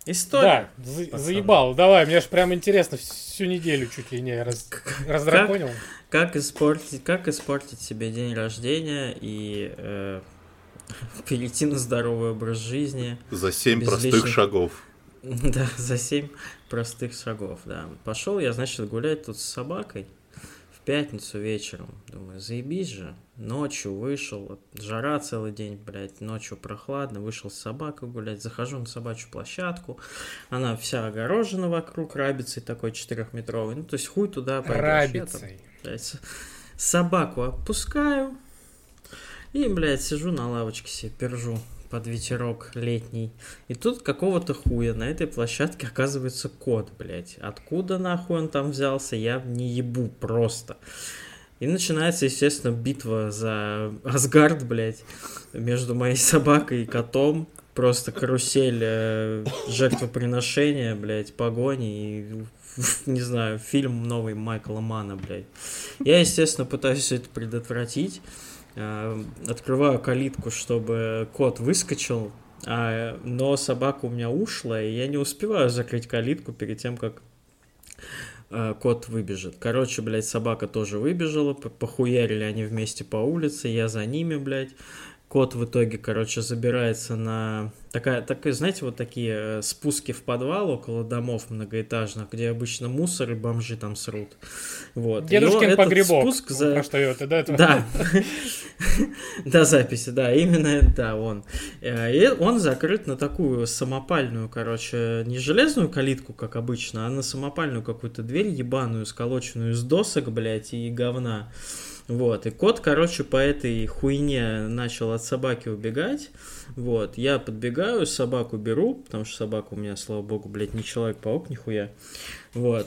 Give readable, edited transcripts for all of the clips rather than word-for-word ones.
История. Да, заебал. Давай, мне же прям интересно, всю неделю чуть ли не раздраконил. Как испортить себе день рождения и перейти на здоровый образ жизни. За 7 простых шагов. Да, за 7 простых шагов, да. Пошел я, значит, гулять тут с собакой в пятницу вечером. Думаю, заебись же. Ночью вышел, жара целый день, блядь, ночью прохладно, вышел с собакой гулять, захожу на собачью площадку, она вся огорожена вокруг рабицей такой 4-метровой, ну, то есть хуй туда пойдешь. Рабицей. Блядь, собаку отпускаю и, блядь, сижу на лавочке себе, пержу под ветерок летний. И тут какого-то хуя на этой площадке оказывается кот, блядь. Откуда нахуй он там взялся, я не ебу просто. И начинается, естественно, битва за Асгард, блядь, между моей собакой и котом. Просто карусель жертвоприношения, блядь, погони и, не знаю, фильм новый Майкла Манна, блядь. Я, естественно, пытаюсь все это предотвратить. Открываю калитку, чтобы кот выскочил, но собака у меня ушла, и я не успеваю закрыть калитку перед тем, как кот выбежит. Короче, блядь, собака тоже выбежала, похуярили они вместе по улице, я за ними, блядь. Кот в итоге, короче, забирается на... Такая, знаете, вот такие спуски в подвал около домов многоэтажных, где обычно мусор и бомжи там срут. Вот. Дедушкин погребок. Спуск Про что это, да? Да. До записи, да, именно да, он. И он закрыт на такую самопальную, короче, не железную калитку, как обычно, а на самопальную какую-то дверь ебаную, сколоченную из досок, блядь, и говна. Вот, и кот, короче, по этой хуйне начал от собаки убегать. Вот, я подбегаю, собаку беру, потому что собака у меня, слава богу, блядь, не Человек-паук, нихуя. Вот,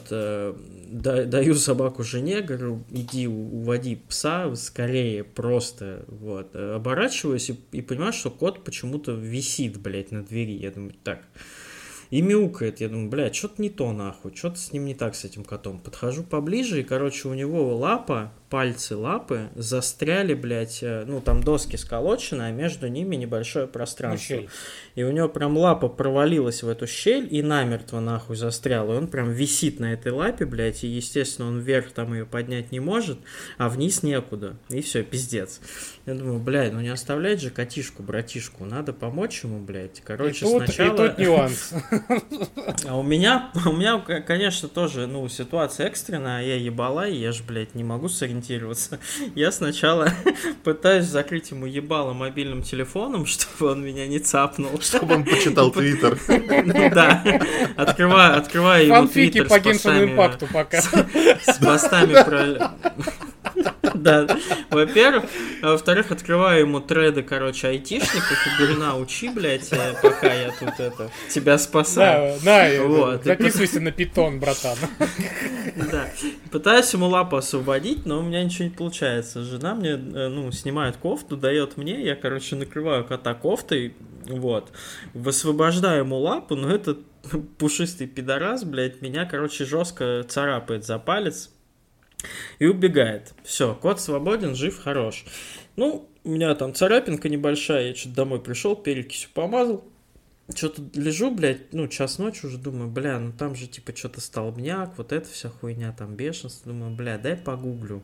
даю собаку жене, говорю, иди уводи пса скорее, просто, вот. Оборачиваюсь и понимаю, что кот почему-то висит, блядь, на двери. Я думаю, так... И мяукает. Я думаю, блядь, что-то не то нахуй, что-то с ним не так, с этим котом. Подхожу поближе, и, короче, у него пальцы лапы застряли, блядь, ну, там доски сколочены, а между ними небольшое пространство. Щель. И у него прям лапа провалилась в эту щель и намертво, нахуй, застряла. И он прям висит на этой лапе, блядь, и, естественно, он вверх там ее поднять не может, а вниз некуда. И все, пиздец. Я думаю, блядь, ну не оставлять же котишку, братишку, надо помочь ему, блядь. Короче, сначала... И тут нюанс. А у меня, конечно, тоже, ну, ситуация экстренная, я ебалай, я же, блядь, не могу сориентироваться. Я сначала пытаюсь закрыть ему ебало мобильным телефоном, чтобы он меня не цапнул. Чтобы он почитал Твиттер. Да, открываю ему Твиттер по Геншину Импакту пока. с постами про... Да, во-первых. А во-вторых, открываю ему треды, короче, айтишников и говорю, на, учи, блядь, пока я тут тебя спасаю. Да, вот. Записывайся на питон, братан. Да. Пытаюсь ему лапу освободить, но у меня ничего не получается. Жена мне, ну, снимает кофту, дает мне, я, короче, накрываю кота кофтой, вот, высвобождаю ему лапу, но этот пушистый пидорас, блядь, меня, короче, жестко царапает за палец. И убегает. Все, кот свободен, жив, хорош. Ну, у меня там царапинка небольшая, я что-то домой пришел, перекисью помазал. Что-то лежу, блядь, ну, час ночи уже думаю, бля, ну там же типа что-то столбняк, вот эта вся хуйня, там бешенство. Думаю, бля, дай погуглю.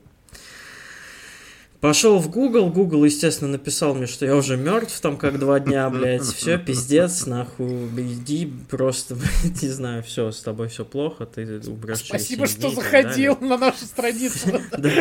Пошел в Google, естественно, написал мне, что я уже мертв, там, как 2 дня, блядь, все, пиздец, нахуй, иди, просто, блядь, не знаю, все, с тобой все плохо, ты умрешь. Спасибо, что заходил на нашу страницу.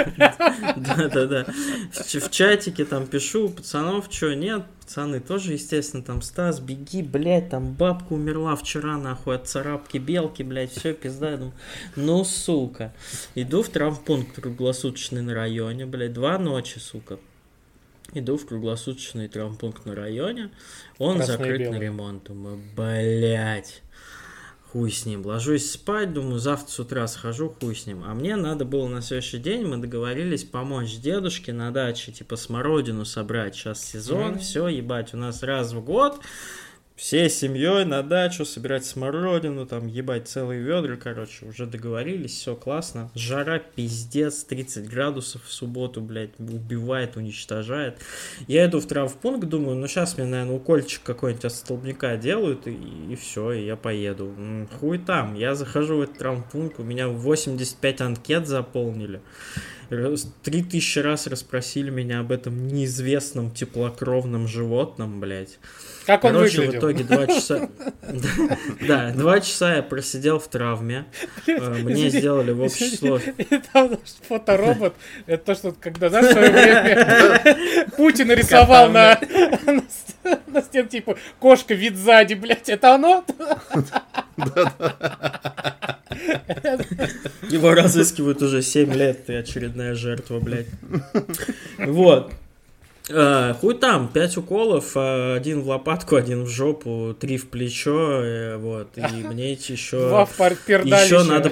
Да. В чатике там пишу, пацанов, что, нет, пацаны тоже, естественно, там, Стас, беги, блядь, там бабка умерла вчера, нахуй, от царапки белки, блядь, все, пизда, я думаю, ну, сука. Иду в травмпункт круглосуточный на районе, блядь, 2 ночи, сука. Иду в круглосуточный травмпункт на районе, он закрыт на ремонт, думаю, блядь. Хуй с ним. Ложусь спать, думаю, завтра с утра схожу, хуй с ним. А мне надо было на следующий день, мы договорились помочь дедушке на даче, типа смородину собрать. Сейчас сезон, все, ебать, у нас раз в год всей семьей на дачу собирать смородину, там ебать целые ведра, короче, уже договорились, все классно. Жара пиздец, 30 градусов в субботу, блядь, убивает, уничтожает. Я иду в травмпункт, думаю, ну сейчас мне, наверное, укольчик какой-нибудь от столбняка делают, и все, и я поеду. Хуй там, я захожу в этот травмпункт, у меня 85 анкет заполнили. 3000 раз расспросили меня об этом неизвестном теплокровном животном, блядь. Как он Короче, выглядел? в итоге 2 часа... Да, 2 часа я просидел в травме. Мне сделали в общество... Там фоторобот, это то, что когда, знаешь, в свое время Путин рисовал на стене, типа, кошка вид сзади, блядь, это оно? Его разыскивают уже 7 лет, ты очередная жертва, блядь. Вот. Хуй там, 5 уколов, 1 в лопатку, 1 в жопу, 3 в плечо, вот, и мне еще... 2 в пердалище. Еще надо...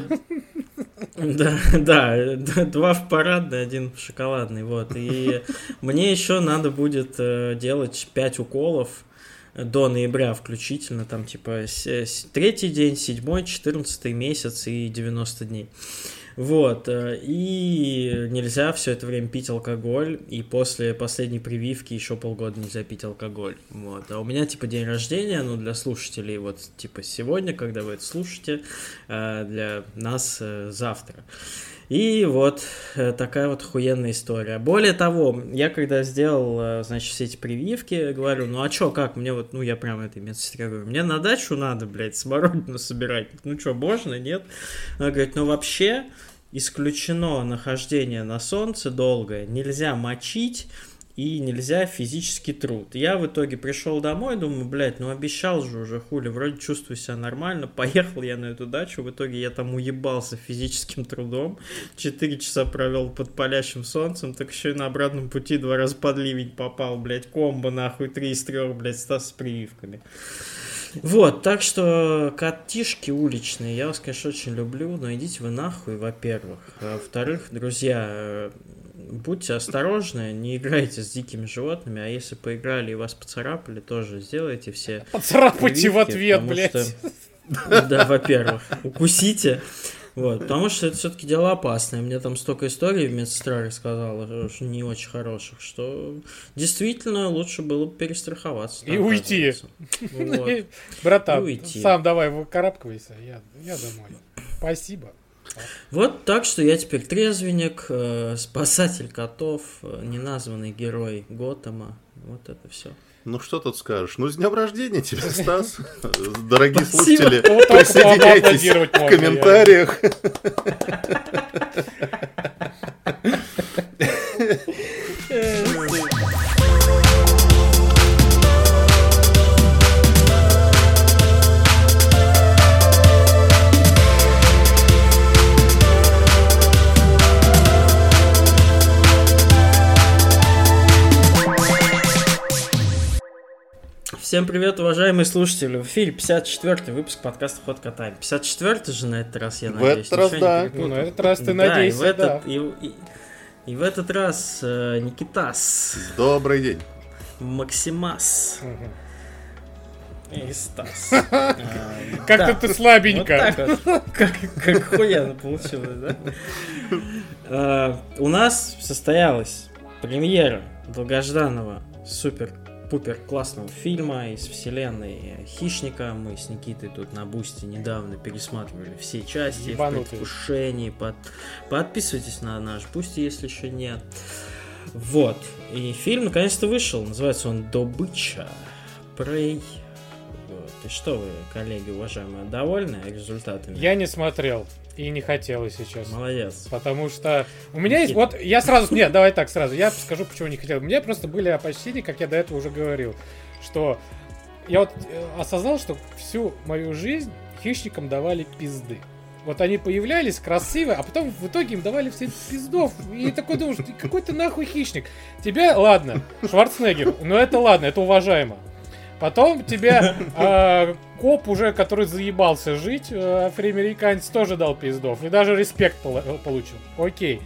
Да, 2 в парадный, 1 в шоколадный, вот, и мне еще надо будет делать 5 уколов до ноября включительно, там, типа, 3-й день, 7-й, 14-й месяц и 90 дней. Вот, и нельзя все это время пить алкоголь, и после последней прививки еще полгода нельзя пить алкоголь, вот. А у меня, типа, день рождения, ну, для слушателей, вот, типа, сегодня, когда вы это слушаете, для нас завтра. И вот такая вот охуенная история. Более того, я когда сделал, значит, все эти прививки, говорю, ну а чё, как, мне вот, ну я прям этой медсестре говорю, мне на дачу надо, блядь, смородину собирать. Ну чё, можно, нет? Она говорит, ну вообще исключено нахождение на солнце долгое, нельзя мочить и нельзя физический труд. Я в итоге пришел домой, думаю, блядь, ну обещал же уже, хули, вроде чувствую себя нормально, поехал я на эту дачу, в итоге я там уебался физическим трудом, 4 часа провел под палящим солнцем, так еще и на обратном пути 2 раза под ливень попал, блядь, комбо нахуй, 3 из 3, блядь, с прививками. Вот, так что котишки уличные, я вас, конечно, очень люблю, но идите вы нахуй, во-первых. А во-вторых, друзья, будьте осторожны, не играйте с дикими животными, а если поиграли и вас поцарапали, тоже сделайте все Поцарапайте в ответ, блядь. Что, да, во-первых, укусите. Вот, потому что это все-таки дело опасное. Мне там столько историй медсестра рассказала, что не очень хороших, что действительно лучше было бы перестраховаться. И уйти. Вот. Братан, уйти. сам давай выкарабкивайся, я домой. Спасибо. Вот так что я теперь трезвенник, спасатель котов, неназванный герой Готэма. Вот это все. Ну что тут скажешь? Ну, с днем рождения тебя, Стас. Дорогие Спасибо. слушатели, Вот так присоединяйтесь поаплодировать в можно, комментариях. Всем привет, уважаемые слушатели. В эфире 54-й выпуск подкаста «Ход катания». 54-й же на этот раз, я надеюсь. этот раз, ничего да. не перепутал. Ну, на этот раз ты Да, надейся, да. И в этот раз Никитас, Добрый день. Максимас и Стас. Как-то ты слабенько. Вот так вот. Как охуенно получилось, да? У нас состоялась премьера долгожданного супер-пупер классного фильма из вселенной Хищника. Мы с Никитой тут на Бусти недавно пересматривали все части в предвкушении. Подписывайтесь на наш Бусти, если еще нет. Вот. И фильм наконец-то вышел. Называется он «Добыча». Prey. Вот. И что вы, коллеги, уважаемые, довольны результатами? Я не смотрел и не хотел, если честно. Молодец. Потому что у меня есть... Вот я сразу... Нет, давай так сразу. Я скажу, почему не хотел. У меня просто были опасения, как я до этого уже говорил, что я вот осознал, что всю мою жизнь хищникам давали пизды. Вот они появлялись красивые, а потом в итоге им давали все пиздов. И такой думаешь, какой ты нахуй хищник? Тебя, ладно, Шварценеггер, но это ладно, это уважаемо. Потом тебя коп уже, который заебался жить, афроамериканец, тоже дал пиздов. И даже респект получил. Окей.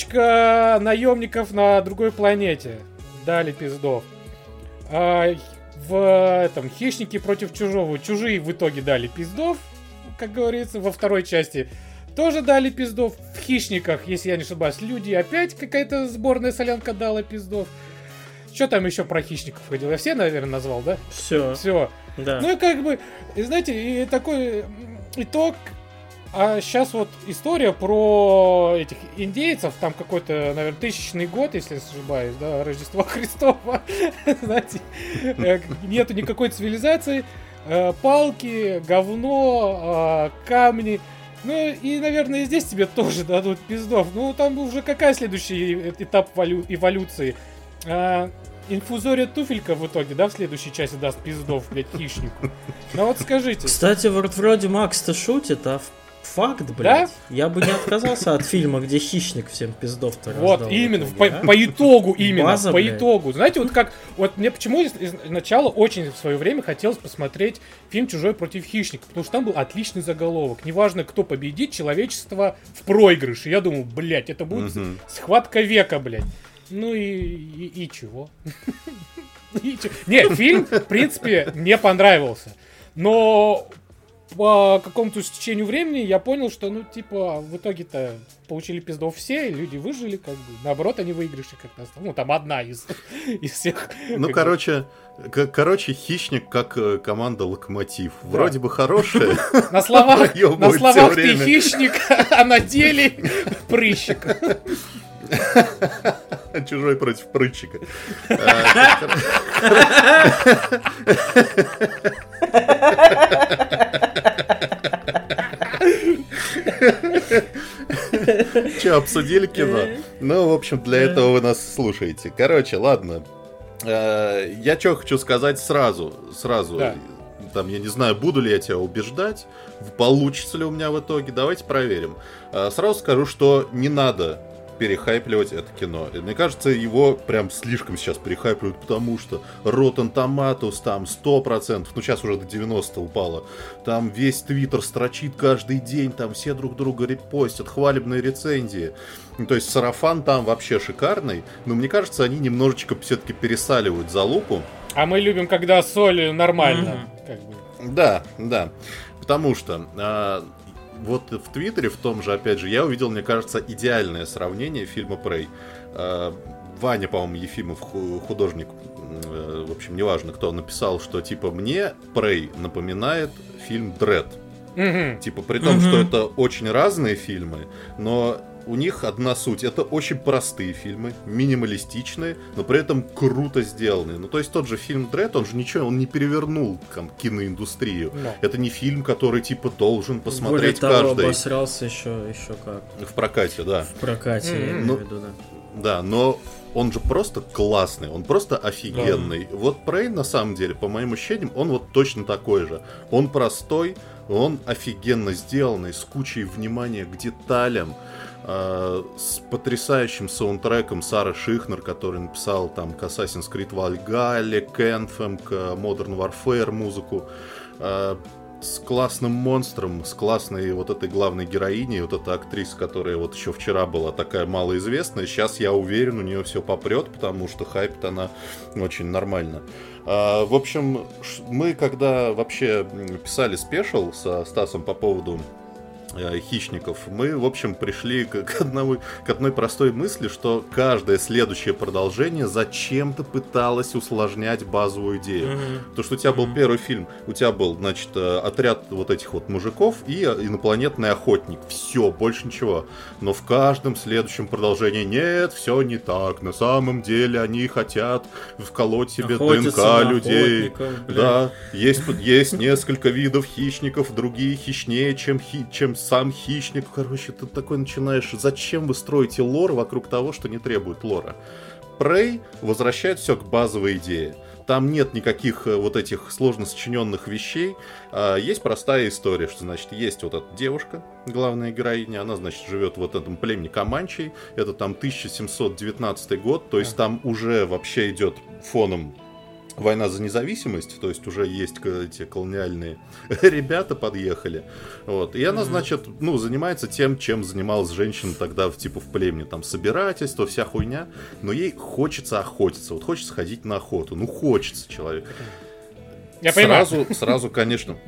Кучка наемников на другой планете дали пиздов. В этом «Хищники против чужого» чужие в итоге дали пиздов, как говорится, во второй части тоже дали пиздов. В «Хищниках», если я не ошибаюсь, люди опять какая-то сборная солянка дала пиздов. Что там еще про «Хищников» ходил? Я все, наверное, назвал, да? Все. Да. Ну и как бы, знаете, и такой итог. А сейчас вот история про этих индейцев, там какой-то, наверное, 1000-й год, если я не ошибаюсь, да, Рождество Христово. Знаете, нету никакой цивилизации, палки, говно, камни. Ну и, наверное, здесь тебе тоже дадут пиздов. Ну там уже какая следующий этап эволюции? Инфузория туфелька в итоге, да, в следующей части даст пиздов, блядь, хищнику. Ну вот скажите. Кстати, вроде Макс-то шутит, а факт, блядь. Да? Я бы не отказался от фильма, где хищник всем пиздов-то раздал. Вот, именно, по итогу именно, база, по итогу. Знаете, вот как, вот мне почему изначально очень в свое время хотелось посмотреть фильм «Чужой против хищника», потому что там был отличный заголовок. Неважно, кто победит, человечество в проигрыше. Я думал, блядь, это будет схватка века, блядь. Ну и чего? Не, фильм, в принципе, мне понравился. Но по какому-то стечению времени я понял, что, ну, типа, в итоге-то получили пиздов все, люди выжили, как бы. Наоборот, они выигрыши как-то. Ну, там одна из всех. Ну, короче, «Хищник» как команда «Локомотив». Вроде бы хорошая. На словах ты хищник, а на деле прыщик. Чужой против прытчика. Че, обсудили кино? Ну, в общем, для этого вы нас слушаете. Короче, ладно. Я что хочу сказать сразу. Там, я не знаю, буду ли я тебя убеждать, получится ли у меня в итоге. Давайте проверим. Сразу скажу, что не надо перехайпливать это кино. Мне кажется, его прям слишком сейчас перехайпливают, потому что Rotten Tomatoes там 100%, ну сейчас уже до 90 упало. Там весь Твиттер строчит каждый день, там все друг друга репостят, хвалебные рецензии. Ну, то есть сарафан там вообще шикарный, но мне кажется, они немножечко все-таки пересаливают залупу. А мы любим, когда соль нормально. Как бы. Да. Потому что вот в Твиттере, в том же, опять же, я увидел, мне кажется, идеальное сравнение фильма «Прей». Ваня, по-моему, Ефимов, художник, в общем, неважно, кто, написал, что, типа, мне «Прей» напоминает фильм «Дред». Типа, при том, что это очень разные фильмы, но у них одна суть. Это очень простые фильмы, минималистичные, но при этом круто сделанные. Ну, то есть тот же фильм «Дред», он же ничего, он не перевернул там киноиндустрию. No. Это не фильм, который, типа, должен посмотреть более того, каждый. обосрался еще как. В прокате, да. В прокате, я имею в виду, да. Да, но он же просто классный, он просто офигенный. Yeah. Вот «Прей», на самом деле, по моим ощущениям, он вот точно такой же. Он простой, он офигенно сделанный, с кучей внимания к деталям, с потрясающим саундтреком Сары Шихнер, который написал там к Assassin's Creed Valhalla, к Anthem, к Modern Warfare музыку, с классным монстром, с классной вот этой главной героиней, вот эта актриса, которая вот еще вчера была такая малоизвестная, сейчас, я уверен, у нее все попрет, потому что хайп-то она очень нормально. В общем, мы когда вообще писали спешл со Стасом по поводу «Хищников», мы, в общем, пришли к одной простой мысли, что каждое следующее продолжение зачем-то пыталось усложнять базовую идею. То, что у тебя был первый фильм, у тебя был, значит, отряд вот этих вот мужиков и инопланетный охотник. Все, больше ничего. Но в каждом следующем продолжении нет, все не так. На самом деле они хотят вколоть себе охотиться ДНК людей. Да, есть несколько видов хищников, другие хищнее, чем сам хищник. Короче, ты такой начинаешь, зачем вы строите лор вокруг того, что не требует лора? Prey возвращает все к базовой идее. Там нет никаких вот этих сложно сочиненных вещей. Есть простая история, что, значит, есть вот эта девушка, главная героиня, она, значит, живет в вот этом племени Команчей. Это там 1719 год, то есть там уже вообще идет фоном война за независимость, то есть уже есть эти колониальные ребята подъехали. Вот. И она, значит, ну, занимается тем, чем занималась женщина тогда типа в племени. Там собирательство, вся хуйня. Но ей хочется охотиться. Вот хочется ходить на охоту. Ну, хочется человек. Я понимаю. Сразу, конечно,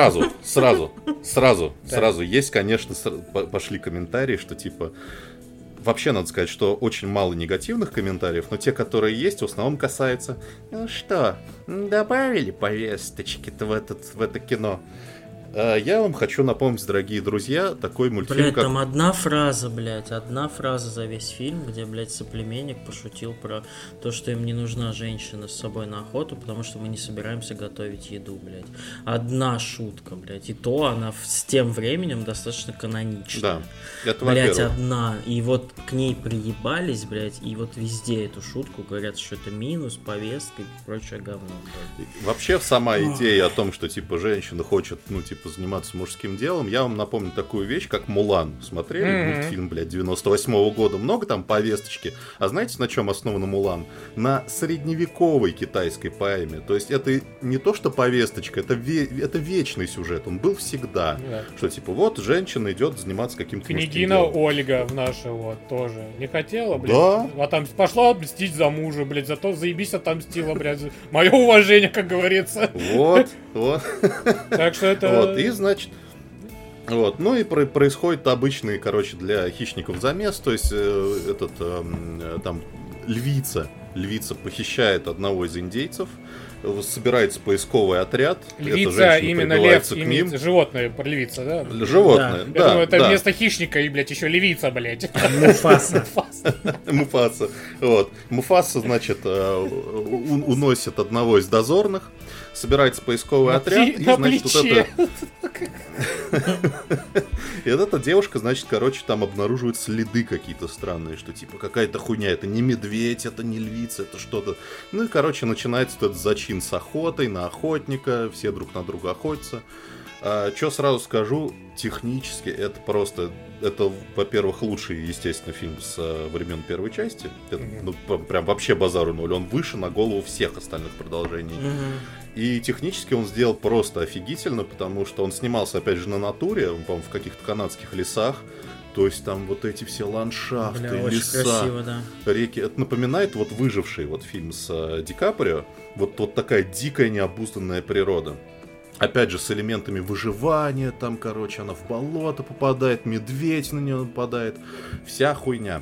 сразу есть, конечно, пошли комментарии, что типа... Вообще, надо сказать, что очень мало негативных комментариев, но те, которые есть, в основном касаются... Ну что, добавили повесточки-то в это кино? Я вам хочу напомнить, дорогие друзья, такой мультфильм, блядь, там одна фраза за весь фильм, где, блядь, соплеменник пошутил про то, что им не нужна женщина с собой на охоту, потому что мы не собираемся готовить еду, блядь. Одна шутка, блядь, и то она с тем временем достаточно канонична. Да, это блядь, во-первых. одна, и вот к ней приебались, блядь, и вот везде эту шутку говорят, что это минус, повестка и прочее говно, блядь. Вообще, сама идея о том, что, типа, женщина хочет, ну, типа, заниматься мужским делом, я вам напомню такую вещь, как «Мулан». Смотрели мультфильм, блядь, 98-го года? Много там повесточки. А знаете, на чем основан «Мулан»? На средневековой китайской поэме. То есть это не то, что повесточка, это вечный сюжет. Он был всегда. Да. Что, типа, вот женщина идет заниматься каким-то мужским Княгиня делом. Ольга в наше вот тоже не хотела, блядь. Да. Пошла отмстить за мужа, блядь, зато заебись отомстила, блядь. Мое уважение, как говорится. Вот. Так что это... Вот, и, значит... Вот, ну и происходит обычный, короче, для хищников замес, то есть там львица похищает одного из индейцев, собирается поисковый отряд. Львица, именно лев, имеется животное, львица, да? Животное, да. Я думаю, это да. вместо хищника и, блядь, еще львица, блядь. Муфаса. Вот. Муфаса, значит, уносит одного из дозорных, собирается поисковый отряд, и, значит, вот это... И вот эта девушка, значит, короче, там обнаруживает следы какие-то странные, что типа какая-то хуйня, это не медведь, это не львица, это что-то. Ну и, короче, начинается этот зачин с охотой на охотника, все друг на друга охотятся. Что сразу скажу, технически это просто, это, во-первых, лучший, естественно, фильм с времен первой части. Это, ну, прям вообще базару ноль, он выше на голову всех остальных продолжений. И технически он сделал просто офигительно, потому что он снимался, опять же, на натуре, по-моему, в каких-то канадских лесах. То есть там вот эти все ландшафты, леса, красиво, да. реки. Это напоминает вот «Выживший» вот фильм с Ди Каприо. Вот такая дикая необузданная природа. Опять же, с элементами выживания, там, короче, она в болото попадает, медведь на нее нападает. Вся хуйня.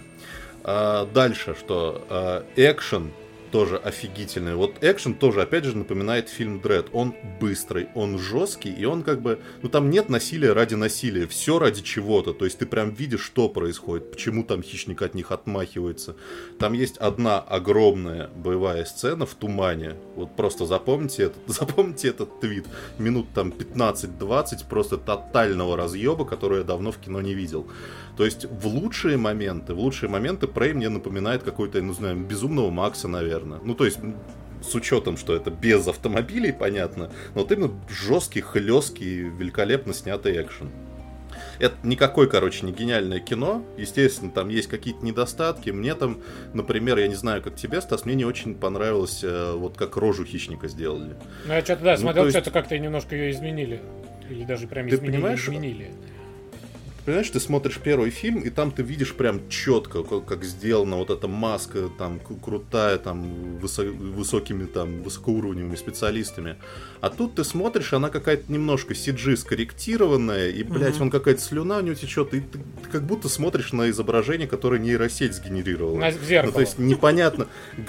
Дальше, что экшен тоже офигительный. Вот экшен тоже, опять же, напоминает фильм «Дред». Он быстрый, он жесткий, и он как бы... Ну, там нет насилия ради насилия. Все ради чего-то. То есть ты прям видишь, что происходит, почему там хищник от них отмахивается. Там есть одна огромная боевая сцена в тумане. Вот просто запомните этот твит. Минут там 15-20 просто тотального разъеба, который я давно в кино не видел. То есть в лучшие моменты Прей мне напоминает какой-то, не знаю, Безумного Макса, наверное. Ну, то есть, с учетом, что это без автомобилей, понятно, но вот именно жесткий, хлесткий, великолепно снятый экшен. Это никакое, короче, не гениальное кино. Естественно, там есть какие-то недостатки. Мне там, например, я не знаю, как тебе, Стас, мне не очень понравилось, вот как рожу хищника сделали. Ну, я что-то, да, смотрел, что-то как-то немножко ее изменили. Или даже прям изменили. Понимаешь, ты смотришь первый фильм, и там ты видишь прям четко, как сделана вот эта маска, там, крутая, там, высокими, там, высокоуровневыми специалистами. А тут ты смотришь, она какая-то немножко CG скорректированная, и, блядь, вон какая-то слюна у нее течет, и ты как будто смотришь на изображение, которое нейросеть сгенерировала. На зеркало. Ну, то есть непонятно,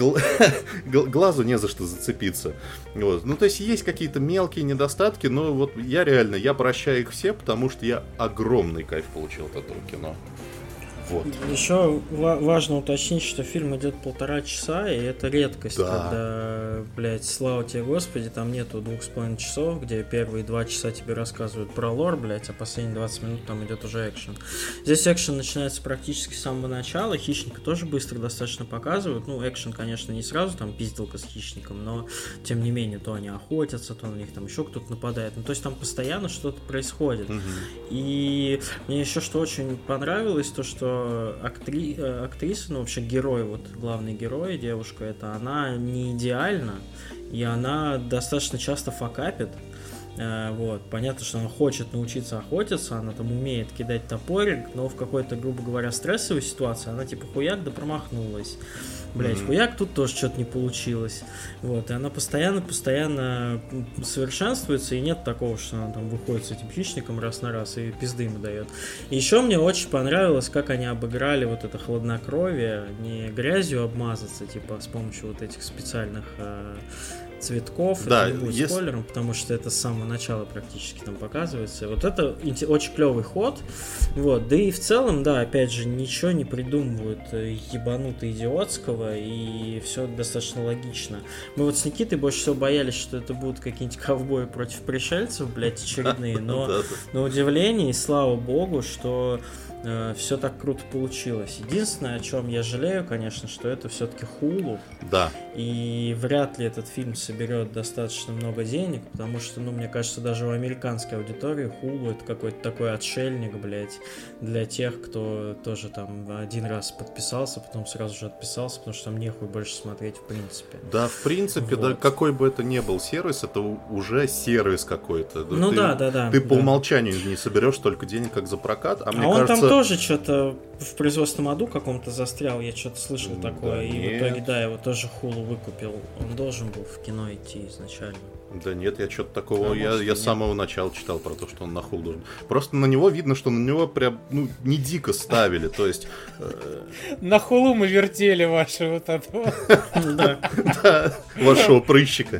глазу не за что зацепиться. Вот. Ну, то есть есть какие-то мелкие недостатки, но вот я прощаю их все, потому что я огромный кайф получил от этого кино. Вот. Еще важно уточнить, что фильм идет 1,5 часа, и это редкость, да. Когда, блядь, слава тебе Господи, там нету 2,5 часов, где первые 2 часа тебе рассказывают про лор, блядь, а последние 20 минут там идет уже экшен. Здесь экшен начинается практически с самого начала, хищника тоже быстро достаточно показывают, ну, экшен, конечно, не сразу, там, пизделка с хищником, но, тем не менее, то они охотятся, то на них там еще кто-то нападает, ну, то есть там постоянно что-то происходит. И мне еще что очень понравилось, то, что актриса, ну вообще герой, вот главный герой, девушка, это она не идеальна, и она достаточно часто факапит, Вот. Понятно, что она хочет научиться охотиться, она там умеет кидать топорик, но в какой-то, грубо говоря, стрессовой ситуации она типа хуяк да промахнулась. Блять, хуяк, тут тоже что-то не получилось. Вот, и она постоянно совершенствуется, и нет такого, что она там выходит с этим хищником раз на раз и пизды ему дает. И еще мне очень понравилось, как они обыграли вот это хладнокровие, не грязью обмазаться, типа с помощью вот этих специальных цветков. Да, это не будет спойлером, потому что это с самого начала практически там показывается. Вот это очень клевый ход. Вот, да и в целом, да, опять же, ничего не придумывают ебануто идиотского, и все достаточно логично. Мы вот с Никитой больше всего боялись, что это будут какие-нибудь ковбои против пришельцев, блять, очередные, но на удивление, и слава богу, что все так круто получилось. Единственное, о чем я жалею, конечно, что это все-таки Hulu. Да. И вряд ли этот фильм соберет достаточно много денег, потому что, мне кажется, даже в американской аудитории Hulu это какой-то такой отшельник, блядь, для тех, кто тоже там один раз подписался, потом сразу же отписался, потому что там нехуй больше смотреть в принципе. Да, в принципе, вот. Да, какой бы это ни был сервис, это уже сервис какой-то. Ну да. Ты по умолчанию не соберешь столько денег, как за прокат, а мне он кажется... там тоже что-то в производственном аду каком-то застрял, я что-то слышал такое, и в итоге, да, его тоже Hulu выкупил. Он должен был в кино идти изначально. Да нет, я что-то такого, я с самого начала читал про то, что он на Hulu должен. Просто на него видно, что на него прям, не дико ставили, то есть... На Hulu мы вертели ваши вот этого. Да, вашего прыщика.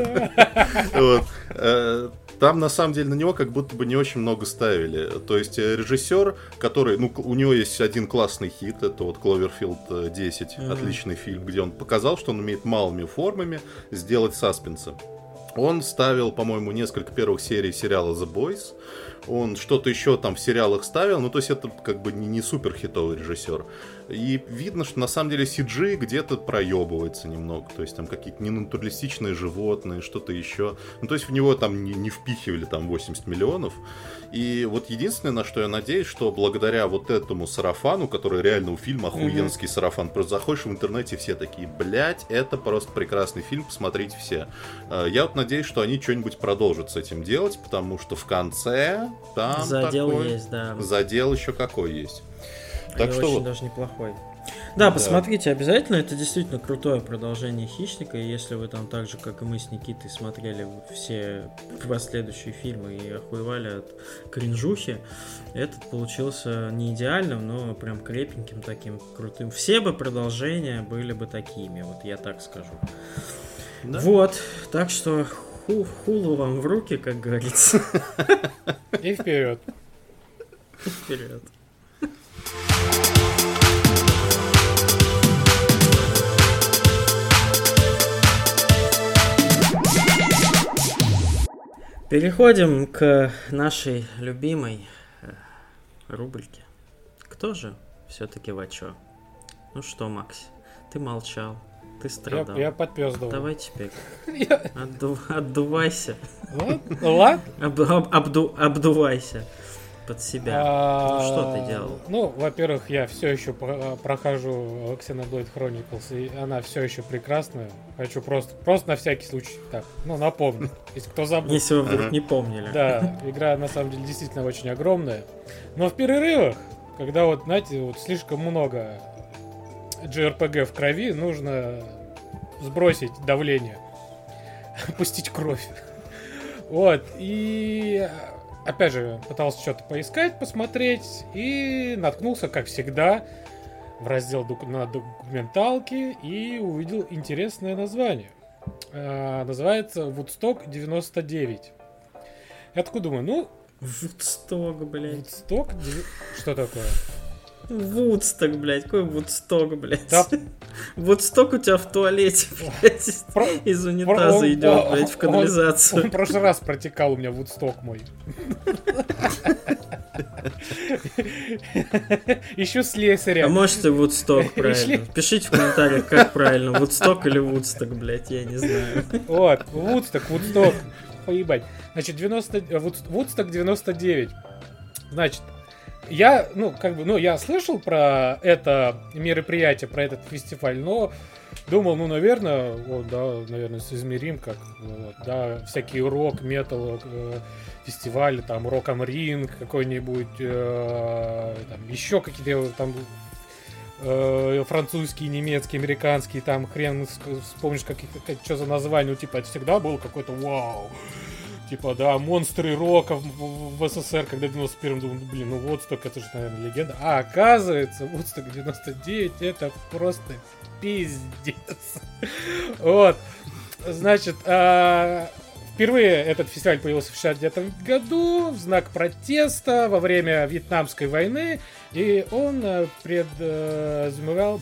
Там, на самом деле, на него как будто бы не очень много ставили. То есть режиссер, который... у него есть один классный хит, это вот Cloverfield 10, отличный фильм, где он показал, что он умеет малыми формами сделать саспенсы. Он ставил, по-моему, несколько первых серий сериала The Boys. Он что-то еще там в сериалах ставил. То есть это как бы не супер хитовый режиссер. И видно, что на самом деле CG где-то проебывается немного. То есть там какие-то ненатуралистичные животные, что-то еще. То есть в него там не впихивали там 80 миллионов. И вот единственное, на что я надеюсь, что благодаря вот этому сарафану, который реально у фильма охуенский сарафан, просто заходишь в интернете, все такие, блять, это просто прекрасный фильм, посмотрите все. Я вот надеюсь, что они что-нибудь продолжат с этим делать, потому что в конце там задел такой... есть, да. Задел еще какой есть. Так что очень вот... даже неплохой. Да, посмотрите обязательно, это действительно крутое продолжение «Хищника», и если вы там так же, как и мы с Никитой, смотрели все последующие фильмы и охуевали от кринжухи, этот получился не идеальным, но прям крепеньким таким, крутым. Все бы продолжения были бы такими, вот я так скажу. Да. Вот, так что Hulu вам в руки, как говорится. И вперед. И вперед. Переходим к нашей любимой рубрике. Кто же все-таки Вачо? Ну что, Макс, ты молчал, ты страдал. Я подпёздывал. Давай теперь. Отдувайся. Ладно. Обдувайся под себя. Что ты делал? Во-первых, я все еще прохожу Xenoblade Chronicles, и она все еще прекрасная. Хочу просто на всякий случай так, напомню, если кто забыл. Если вы вдруг не помнили. Да, игра на самом деле действительно очень огромная. Но в перерывах, когда слишком много JRPG в крови, нужно сбросить давление, пустить кровь. Вот, и... Опять же, пытался что-то поискать, посмотреть, и наткнулся, как всегда, в раздел на документалке и увидел интересное название. Называется Woodstock 99. Я такой думаю, Woodstock, блядь. Woodstock? Что такое? Вудсток, блядь, какой Вудсток, блядь? Да. Вудсток у тебя в туалете, блядь, из унитаза идет, блядь, в канализацию. Он в прошлый раз протекал у меня Вудсток мой. Ищу слесаря. А может и Вудсток, правильно. Пишите в комментариях, как правильно, Вудсток или Вудсток, блядь, я не знаю. Вот, Вудсток, поебать. Значит, Вудсток 99. Значит, я слышал про это мероприятие, про этот фестиваль, но думал, ну, наверное, вот, да, наверное, соизмерим, как, вот, да, всякие рок, метал, фестивали, там, Rock am Ring какой-нибудь, там, еще какие-то, там, французские, немецкие, американские, там, хрен вспомнишь, что за название, ну, типа, это всегда был какой-то вау. Типа, да, монстры рока в СССР, когда в 91-м думал, блин, ну Вудсток, это же, наверное, легенда. А оказывается, Вудсток 99 это просто пиздец. Вот. Значит, впервые этот фестиваль появился в 69 году в знак протеста во время Вьетнамской войны. И он предусмевал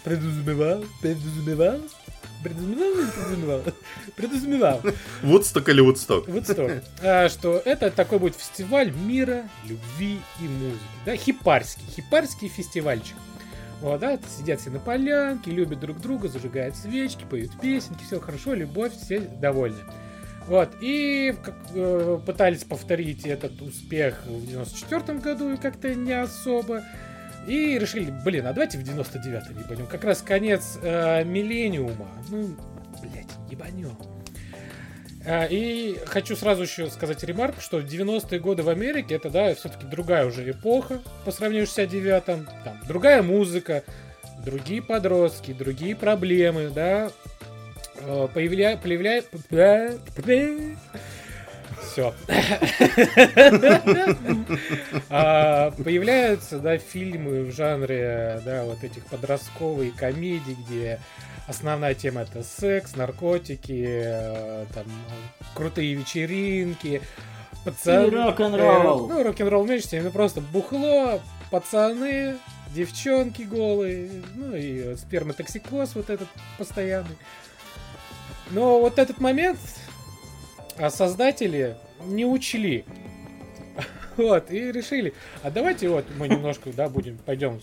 Вудсток или Вудсток? Вудсток. Что это такой будет фестиваль мира, любви и музыки. Да, хипарский фестивальчик. Вот, да, сидят все на полянке, любят друг друга, зажигают свечки, поют песенки, все хорошо, любовь, все довольны. Вот, и пытались повторить этот успех в 94 году, и как-то не особо. И решили, блин, а давайте в 99-й ебанем. Как раз конец миллениума. Ну, блядь, ебанем. И хочу сразу еще сказать ремарку, что в 90-е годы в Америке это, да, все-таки другая уже эпоха по сравнению с 69-м. Там другая музыка, другие подростки, другие проблемы, да. Все. Появляются, да, фильмы в жанре, да, вот этих подростковых комедий, где основная тема это секс, наркотики, там, крутые вечеринки, пацаны. Рок-н-ролл. Ну, рок-н-ролл в меньшей степени, просто бухло, пацаны, девчонки голые, ну и сперматоксикоз вот этот постоянный. Но вот этот момент создатели не учли. Вот, и решили, а давайте вот мы немножко, да, пойдем,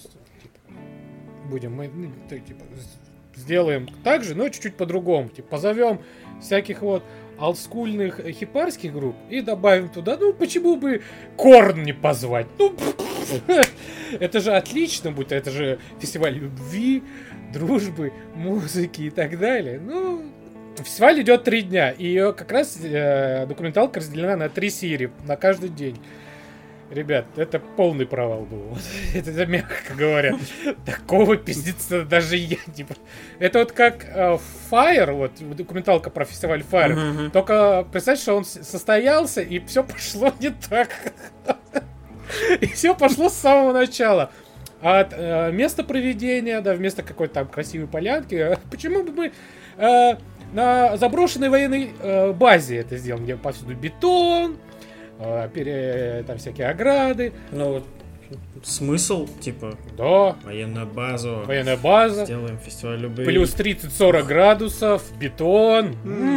сделаем так же, но чуть-чуть по-другому. Типа, позовем всяких вот олдскульных хипарских групп и добавим туда, ну, почему бы Корн не позвать? Ну, это же отлично будет, это же фестиваль любви, дружбы, музыки и так далее. Ну, фестиваль идет 3 дня, и ее как раз документалка разделена на 3 серии, на каждый день. Ребят, это полный провал был. Это мягко говоря. Такого пиздеца даже я не... Это вот как Fire, вот документалка про фестиваль Fire. Только представь, что он состоялся, и все пошло не так. И все пошло с самого начала. От места проведения, да, вместо какой-то там красивой полянки, почему бы мы на заброшенной военной базе это сделаем, где повсюду бетон, там всякие ограды. Ну вот смысл, типа, да. Военная база. Сделаем фестиваль любви. Плюс 30-40 градусов, бетон.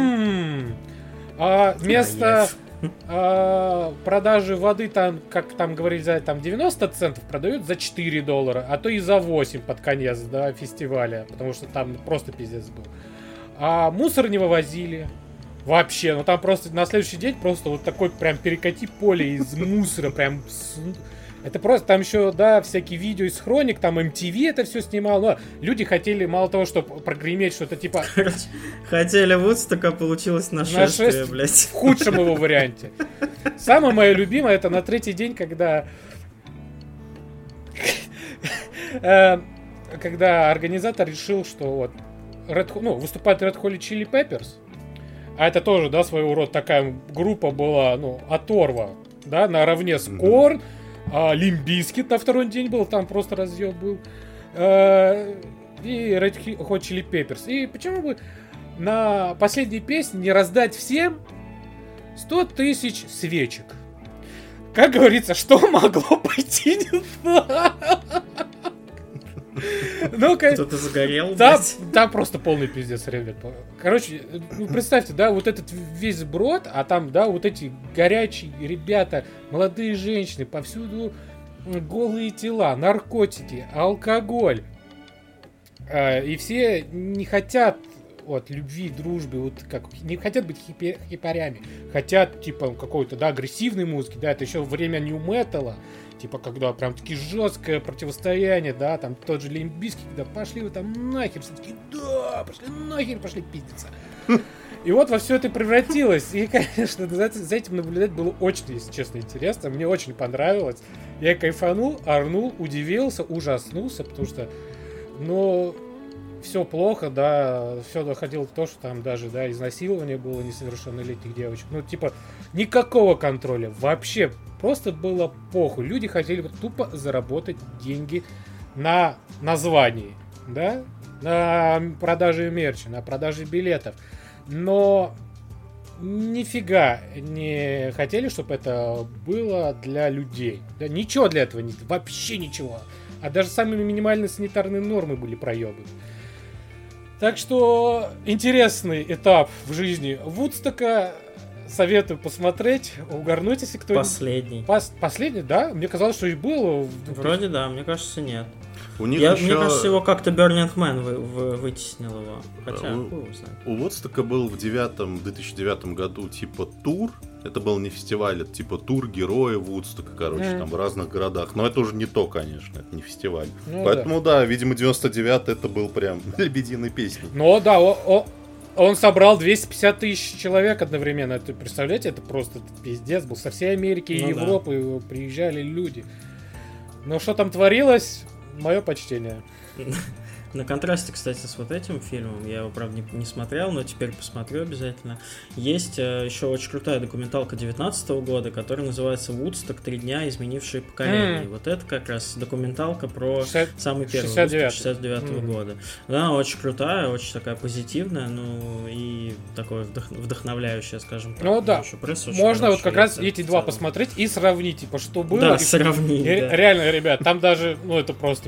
А место продажи воды там, как там говорили, за там 90 центов продают за $4, а то и за 8 под конец, да, фестиваля, потому что там просто пиздец был. А мусор не вывозили. Вообще, ну там просто на следующий день просто вот такой прям перекати поле из мусора, прям... Это просто там еще, да, всякие видео из хроник, там MTV это все снимал, но люди хотели мало того, чтобы прогреметь что-то типа... Хотели Вудсток, а получилось нашествие, блядь. В худшем его варианте. Самое мое любимое, это на 3-й день, когда организатор решил, что вот выступает Red Hot Chili Peppers. А это тоже, да, своего рода такая группа была, ну, оторва, да, наравне с Korn, Limp Bizkit на 2-й день был, там просто разъеб был, и Red Hot Chili Peppers. И почему бы на последней песне не раздать всем 100 тысяч свечек? Как говорится, что могло пойти не так? Кто-то загорел. Там просто полный пиздец, ребят. Короче, ну, представьте, да, вот этот весь брод, а там, да, вот эти горячие ребята, молодые женщины, повсюду голые тела, наркотики, алкоголь. И все не хотят от любви, дружбы, вот как не хотят быть хипарями, хотят типа какой-то, да, агрессивной музыки, да, это еще время нью-металла, типа когда прям таки жесткое противостояние, да, там тот же Лимп Бизкит, когда пошли вы там нахер, все таки да, пошли нахер, пошли пиздиться. И вот во все это превратилось. И, конечно, за этим наблюдать было очень, если честно, интересно. Мне очень понравилось. Я кайфанул, орнул, удивился, ужаснулся, потому что, ну, все плохо, да, все доходило до того, что там даже, да, изнасилование было несовершеннолетних девочек. Ну, типа, никакого контроля вообще. Просто было похуй. Люди хотели тупо заработать деньги на названии, да, на продаже мерча, на продаже билетов. Но нифига не хотели, чтобы это было для людей. Да, ничего для этого нет, вообще ничего. А даже самые минимальные санитарные нормы были проебаны. Так что интересный этап в жизни Вудстока. Советую посмотреть, угорнуть, если кто-нибудь... Последний. Последний, да? Мне казалось, что и было. Вроде да, мне кажется, нет. У них еще... Мне кажется, его как-то Burning Man вытеснил его. Хотя, у Вудстока был в 2009 году типа тур. Это был не фестиваль, это типа тур героя Вудстока, короче, там в разных городах. Но это уже не то, конечно, это не фестиваль. Ну, поэтому да, видимо, 99 это был прям лебединой песней. Ну да, он собрал 250 тысяч человек одновременно. Это, представляете, это просто пиздец был. Со всей Америки и Европы приезжали люди. Но что там творилось, мое почтение. На контрасте, кстати, с вот этим фильмом, я его, правда, не смотрел, но теперь посмотрю обязательно. Есть еще очень крутая документалка 2019 года, которая называется «Вудсток. 3 дня, изменившие поколение». Вот это как раз документалка про самый первый Вудсток 69 года. Да, очень крутая, очень такая позитивная, ну и такое вдохновляющее, скажем так. Ну да, можно вот как раз эти два посмотреть и сравнить, типа, что было. Да, сравнить. Реально, ребят, там даже, ну это просто.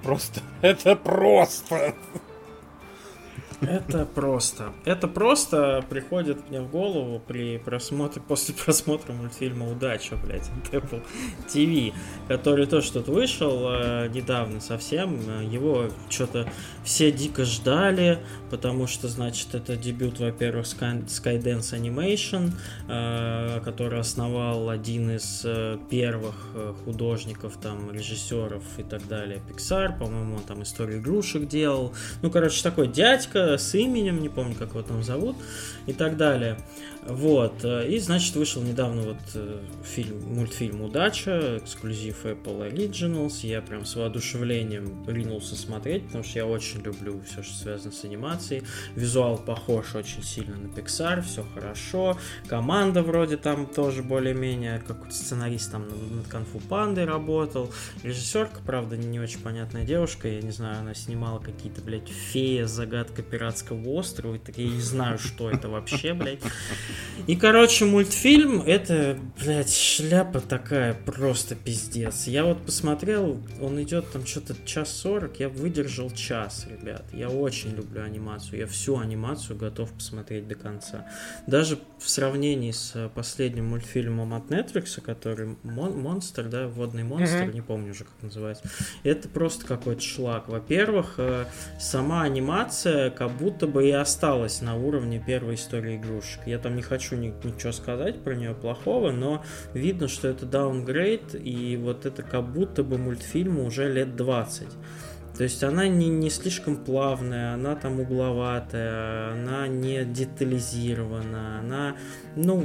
Это просто приходит мне в голову после просмотра мультфильма «Удача», блядь, от Apple TV, который тоже тут вышел недавно совсем. Его что-то все дико ждали, потому что, значит, это дебют, во-первых, Skydance Animation, который основал один из первых художников, там, режиссеров и так далее, Pixar, по-моему, он там «Историю игрушек» делал. Ну, короче, такой дядька с именем, не помню, как его там зовут, и так далее. Вот. И, значит, вышел недавно вот мультфильм «Удача», эксклюзив Apple Originals. Я прям с воодушевлением ринулся смотреть, потому что я очень люблю все, что связано с анимацией. Визуал похож очень сильно на Pixar, все хорошо. Команда вроде там тоже более-менее, как сценарист там над Кунг-фу Пандой работал. Режиссерка, правда, не очень понятная девушка. Я не знаю, она снимала какие-то, блядь, «Фея», «Загадка пиратского острова». И я не знаю, что это вообще, блядь. И, короче, мультфильм, это, блядь, шляпа такая, просто пиздец. Я вот посмотрел, он идет там что-то 1:40, я выдержал час, ребят. Я очень люблю анимацию, я всю анимацию готов посмотреть до конца. Даже в сравнении с последним мультфильмом от Netflix, который «Монстр», да, «Водный монстр», не помню уже, как называется. Это просто какой-то шлак. Во-первых, сама анимация как будто бы и осталась на уровне первой истории игрушек. Я там не хочу ничего сказать про нее плохого, но видно, что это даунгрейд, и вот это как будто бы мультфильму уже лет 20. То есть она не слишком плавная, она там угловатая, она не детализирована, она, ну,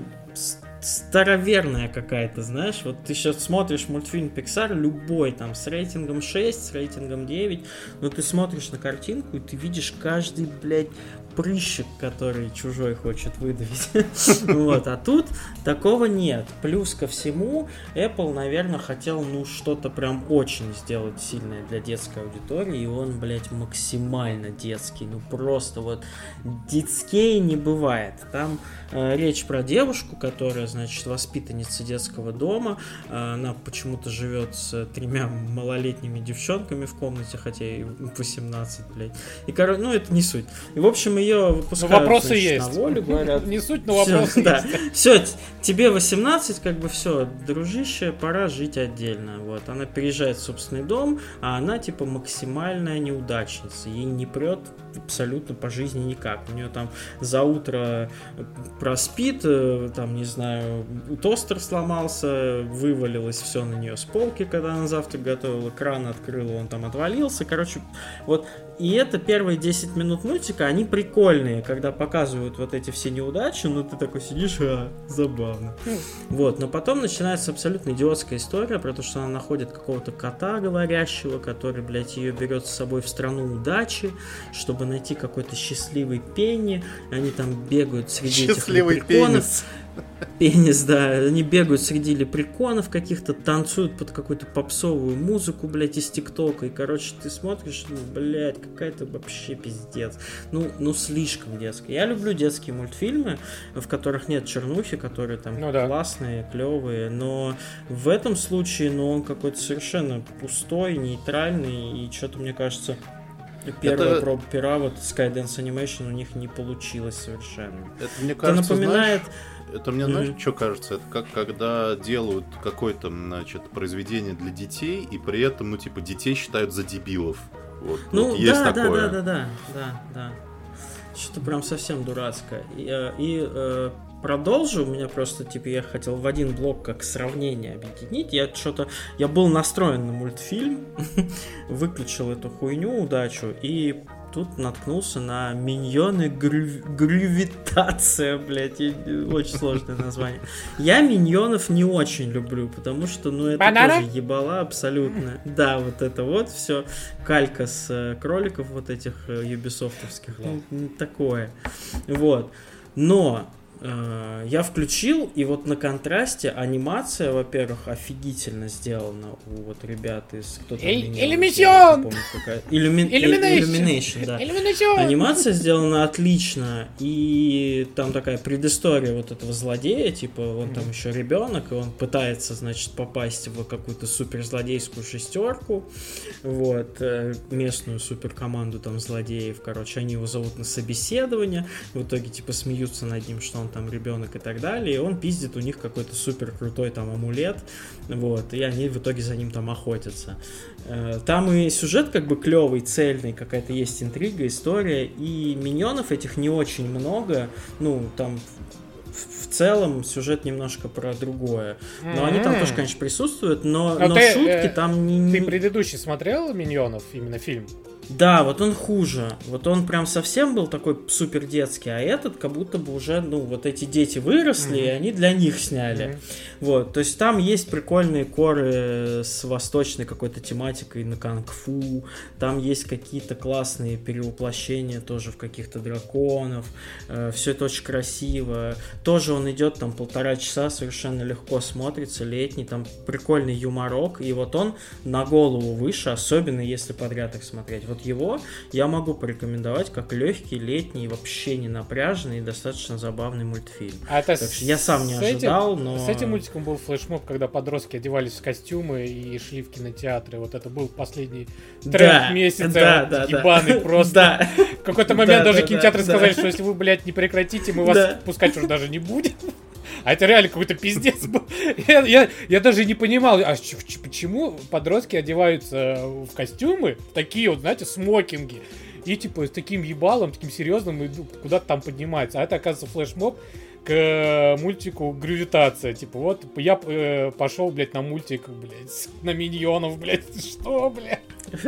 староверная какая-то, знаешь, вот ты сейчас смотришь мультфильм Pixar, любой там с рейтингом 6, с рейтингом 9, но ты смотришь на картинку и ты видишь каждый, блядь, прыщик, который чужой хочет выдавить. Вот, а тут такого нет. Плюс ко всему, Apple, наверное, хотел, ну, что-то прям очень сделать сильное для детской аудитории, и он, блядь, максимально детский. Ну, просто вот детские не бывает. Там речь про девушку, которая, значит, воспитанница детского дома. Она почему-то живет с 3 малолетними девчонками в комнате, хотя ей 18, блядь. И, короче, ну, это не суть. И, в общем, ее выпускают, вопросы значит, есть. на волю, говорят. Не суть, но вопросы да. есть. Все, тебе 18, как бы все, дружище, пора жить отдельно. Вот. Она переезжает в собственный дом, а она, типа, максимальная неудачница. Ей не прет абсолютно по жизни никак. У нее там за утро проспит, там, не знаю, тостер сломался, вывалилось все на нее с полки, когда она завтрак готовила, кран открыла, он там отвалился. Короче, вот. И это первые 10 минут мультика, они прикольные, когда показывают вот эти все неудачи, ну ты такой сидишь, забавно. Вот, но потом начинается абсолютно идиотская история про то, что она находит какого-то кота говорящего, который, блядь, ее берет с собой в страну удачи, чтобы найти какой-то счастливый Пенни. Они там бегают среди этих лепреконов. Пенис, да, они бегают среди лепреконов каких-то, танцуют под какую-то попсовую музыку, блядь, из ТикТока, и, короче, ты смотришь, ну, блядь, какая-то вообще пиздец. Ну, слишком детская. Я люблю детские мультфильмы, в которых нет чернухи, которые там классные, клевые, но в этом случае, ну, он какой-то совершенно пустой, нейтральный, и что-то, мне кажется... Первая проба пера, вот Skydance Animation у них не получилось совершенно. Это, мне кажется, напоминает... знаешь, что кажется? Это как когда делают какое-то, значит, произведение для детей, и при этом, ну, типа, детей считают за дебилов. Вот, ну, вот есть такое. Да. Что-то прям совсем дурацкое. И продолжу, у меня просто, типа, я хотел в один блок как сравнение объединить. Я был настроен на мультфильм, выключил эту хуйню, удачу, и тут наткнулся на Миньоны Грювитация, блядь, очень сложное название. Я Миньонов не очень люблю, потому что, ну, это тоже ебала абсолютно. Да, вот это вот все, калька с кроликов вот этих юбисофтовских, ну, такое. Вот. Но я включил, и вот на контрасте анимация, во-первых, офигительно сделана у вот ребят из... Illumination! Illumination, да. Анимация сделана отлично, и там такая предыстория вот этого злодея, типа он там еще ребенок, и он пытается, значит, попасть в какую-то суперзлодейскую шестерку, вот, местную суперкоманду там злодеев, короче, они его зовут на собеседование, в итоге, типа, смеются над ним, что он там ребенок и так далее, и он пиздит у них какой-то супер крутой там амулет, вот, и они в итоге за ним там охотятся. Там и сюжет как бы клевый, цельный, какая-то есть интрига, история, и миньонов этих не очень много, ну, там в целом сюжет немножко про другое. Но они там тоже, конечно, присутствуют, но шутки там не... Ты предыдущий смотрел «Миньонов», именно фильм? Да, вот он хуже. Вот он прям совсем был такой супер детский, а этот как будто бы уже, ну, вот эти дети выросли, и они для них сняли. Вот, то есть там есть прикольные коры с восточной какой-то тематикой на кунг-фу, там есть какие-то классные перевоплощения тоже в каких-то драконов, все это очень красиво. Тоже он идет там 1,5 часа, совершенно легко смотрится, летний, там прикольный юморок, и вот он на голову выше, особенно если подряд их смотреть. Вот его я могу порекомендовать как легкий, летний, вообще не напряженный и достаточно забавный мультфильм. Так что я сам не ожидал, но... С этим мультиком был флешмоб, когда подростки одевались в костюмы и шли в кинотеатры. Вот это был последний тренд месяца. Ебаный просто. В какой-то момент даже кинотеатры сказали, что если вы, блядь, не прекратите, мы вас пускать уже даже не будем. А это реально какой-то пиздец был. Я даже не понимал, почему подростки одеваются в костюмы, такие вот, знаете, смокинги, и типа с таким ебалом, таким серьезным, и куда-то там поднимаются. А это, оказывается, флешмоб к мультику «Гравитация». Типа, вот я пошел, блядь, на мультик, блядь, на Миньонов, блядь, что, блядь?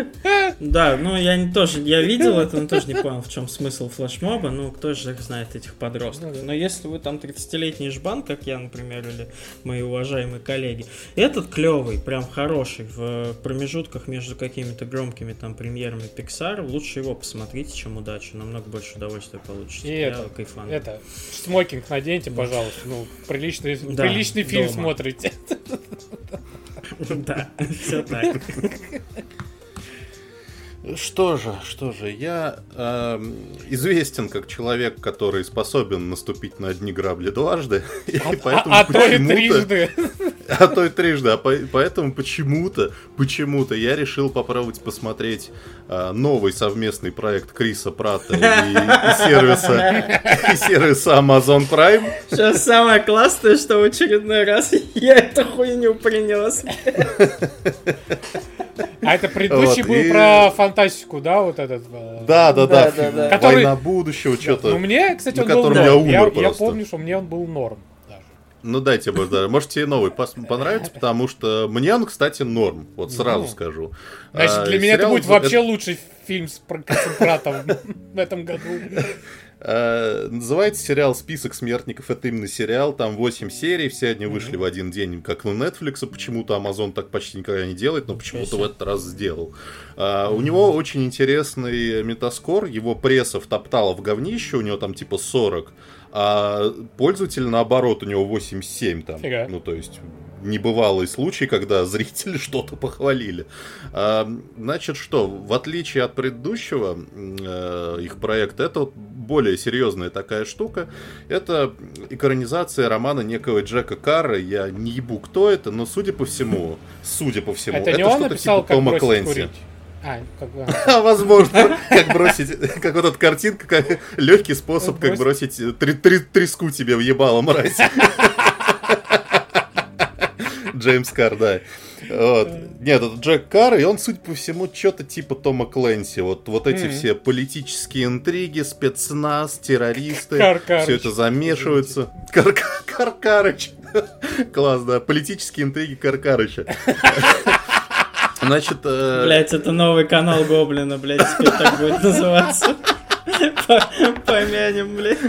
Да, ну я видел это, но тоже не понял, в чем смысл флешмоба. Ну, кто же их знает, этих подростков. Но если вы там 30-летний жбан, как я, например, или мои уважаемые коллеги, этот клевый, прям хороший, в промежутках между какими-то громкими там премьерами Pixar, лучше его посмотрите, чем «Удачу», намного больше удовольствия получите. И это смокинг наденьте, пожалуйста, ну, приличный фильм смотрите. Да, все так. Что же, я известен как человек, который способен наступить на одни грабли дважды. А то и трижды. Поэтому почему-то я решил попробовать посмотреть новый совместный проект Криса Пратта и сервиса Amazon Prime. Сейчас самое классное, что в очередной раз я эту хуйню принес. А это предыдущий был про фантастику, да, вот этот? Да. Который... «Война будущего», что-то. Ну, мне, кстати, он был норм. Я помню, что мне он был норм. Ну дайте, может тебе новый понравится, потому что мне он, кстати, норм, вот сразу скажу. Значит, для меня это будет вообще лучший фильм с концентратом в этом году. Называется сериал «Список смертников». Это именно сериал, там 8 серий, все они вышли в один день, как на Netflix. Почему-то Amazon так почти никогда не делает, но почему-то в этот раз сделал. У него очень интересный метаскор, его пресса втоптала в говнище, у него там типа 40, а пользователь, наоборот, у него 87 там. Ну, то есть, небывалый случай, когда зрители что-то похвалили. Значит, что, в отличие от предыдущего их проекта, это вот более серьезная такая штука. Это экранизация романа некого Джека Карра. Я не ебу, кто это, но судя по всему, это не он написал, типа Тома Клэнси. Возможно, как бросить, как вот эта картинка, как легкий способ, как бросить треску тебе в ебало, мразь. Джеймс Карр, да. Вот. Нет, это Джек Карр, и он, судя по всему, что-то типа Тома Клэнси. Вот эти все политические интриги, спецназ, террористы, все это замешивается. Каркарыч. Класс, да. Политические интриги Каркарыча. Значит... Блять, это новый канал Гоблина, блять, теперь так будет называться. Помянем, блядь.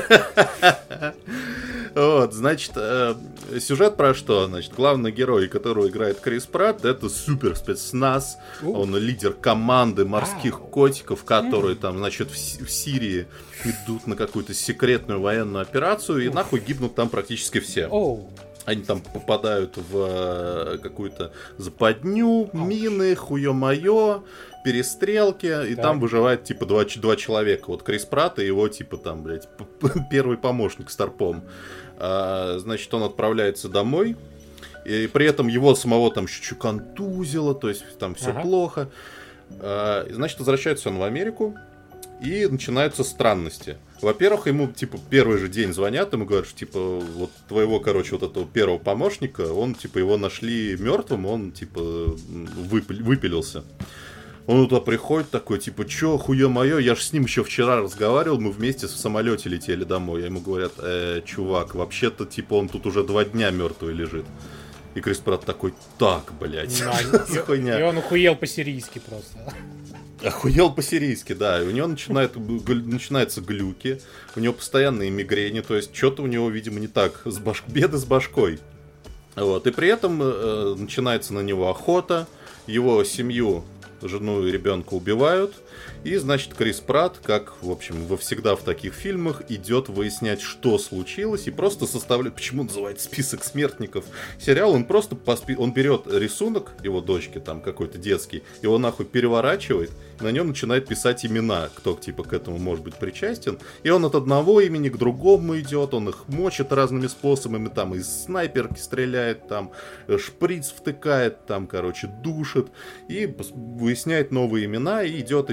Вот, значит, сюжет про что? Значит, главный герой, которого играет Крис Пратт, это супер спецназ. Он лидер команды морских котиков, которые там, значит, в Сирии идут на какую-то секретную военную операцию, и нахуй гибнут там практически все. Они там попадают в какую-то западню, мины, хуё-моё, перестрелки, и там выживает типа два человека. Вот Крис Пратт и его типа там, блядь, первый помощник Старпом. Значит, он отправляется домой, и при этом его самого там чуть-чуть контузило, то есть там все плохо. Значит, возвращается он в Америку, и начинаются странности. Во-первых, ему, типа, первый же день звонят, ему говорят, что, типа, вот твоего, короче, вот этого первого помощника, он, типа, его нашли мертвым, он, типа, выпилился. Он туда приходит такой, типа, чё, хуё моё, я ж с ним еще вчера разговаривал, мы вместе в самолете летели домой. А ему говорят, чувак, вообще-то, типа, он тут уже 2 дня мертвый лежит. И Крис Пратт такой, так, блядь, хуйня. И он охуел по-сирийски просто. Охуел по-сирийски, да. И у него начинаются глюки, у него постоянные мигрени, то есть что-то у него, видимо, не так, беды с башкой. Вот. И при этом начинается на него охота, его семью, жену и ребенка убивают. И, значит, Крис Пратт, как, в общем, всегда в таких фильмах, идет выяснять, что случилось, и просто составляет, почему называется «Список смертников» сериал, он просто он берет рисунок его дочки, там, какой-то детский, его нахуй переворачивает, и на нем начинает писать имена, кто, типа, к этому может быть причастен, и он от одного имени к другому идет, он их мочит разными способами, там, из снайперки стреляет, там, шприц втыкает, там, короче, душит, и выясняет новые имена, и идет.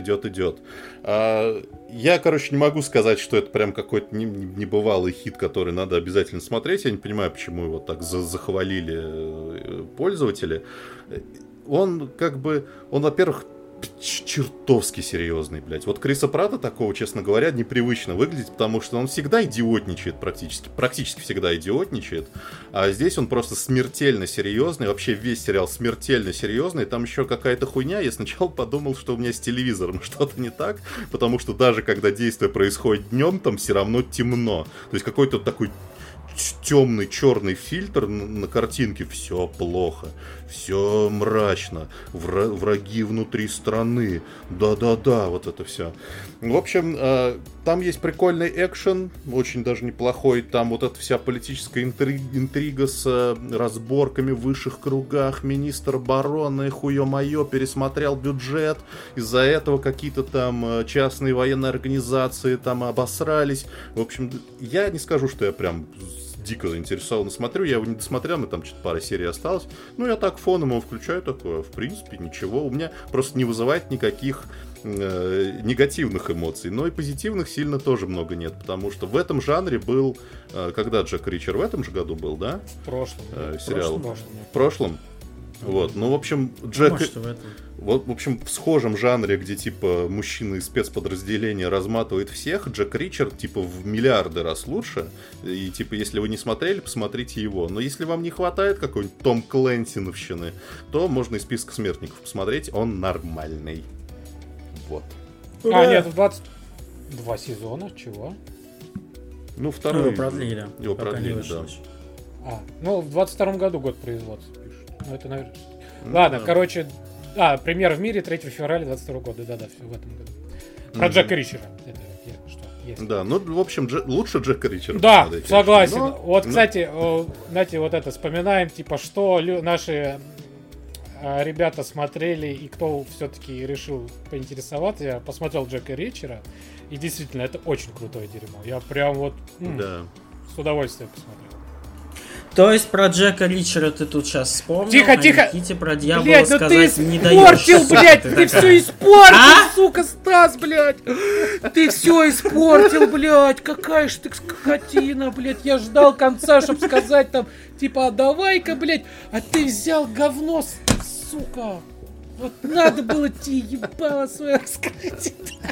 Я, короче, не могу сказать, что это прям какой-то небывалый хит, который надо обязательно смотреть. Я не понимаю, почему его так захвалили пользователи. Он, во-первых, чертовски серьезный, блядь. Вот Криса Пратта такого, честно говоря, непривычно выглядит, потому что он всегда идиотничает практически всегда идиотничает, а здесь он просто смертельно серьезный, вообще весь сериал смертельно серьезный, там еще какая-то хуйня, я сначала подумал, что у меня с телевизором что-то не так, потому что даже когда действие происходит днем, там все равно темно, то есть какой-то такой темный черный фильтр на картинке, все плохо, все мрачно, враги внутри страны, да, вот это все. В общем, там есть прикольный экшен, очень даже неплохой, там вот эта вся политическая интрига с разборками в высших кругах, министр обороны, хуё-моё, пересмотрел бюджет, из-за этого какие-то там частные военные организации там обосрались. В общем, я не скажу, что я прям дико заинтересованно смотрю, я его не досмотрел, мне там что-то пара серий осталось. Ну, я так фоном его включаю, такое, в принципе, ничего. У меня просто не вызывает никаких негативных эмоций, но и позитивных сильно тоже много нет, потому что в этом жанре был, когда Джек Ричер в этом же году был, да? В прошлом. Сериал. В прошлом? Вот, ну, в общем, Джек... Может, в этом. Вот, в общем, в схожем жанре, где, типа, мужчина из спецподразделения разматывает всех, Джек Ричер, типа, в миллиарды раз лучше. И, типа, если вы не смотрели, посмотрите его. Но если вам не хватает какой-нибудь Том Клэнсиновщины, то можно из списка смертников посмотреть, он нормальный. Вот. Нет, 22 сезона, чего? Ну, второй. Его продлили. Его пока не продлили, вышло. да. Ну, в 22-м году год производства пишут. Ну, это, наверное... Ладно, да. короче... премьера в мире 3 февраля 22 года. Да-да, все в этом году. Про Джека Ричера. Это что? Есть. Да, ну, в общем, лучше Джека Ричера. Да, посмотреть, согласен. конечно. Вот, кстати, знаете, вот это, вспоминаем, типа, что наши ребята смотрели, и кто все-таки решил поинтересоваться. Я посмотрел Джека Ричера, и действительно, это очень крутое дерьмо. Я прям вот Да. с удовольствием посмотрел. То есть про Джека Ричера ты тут сейчас вспомнил, Тихо. Никите про дьявола Блять, ну ты сказать не даешь. испортил, блядь, ты все испортил, сука, Стас, блядь. Ты все испортил, блядь. Какая ж ты скотина, блядь. Я ждал конца, чтобы сказать там, типа, а давай-ка, блядь. А ты взял говно, сука. Вот надо было тебе ебало свое рассказать.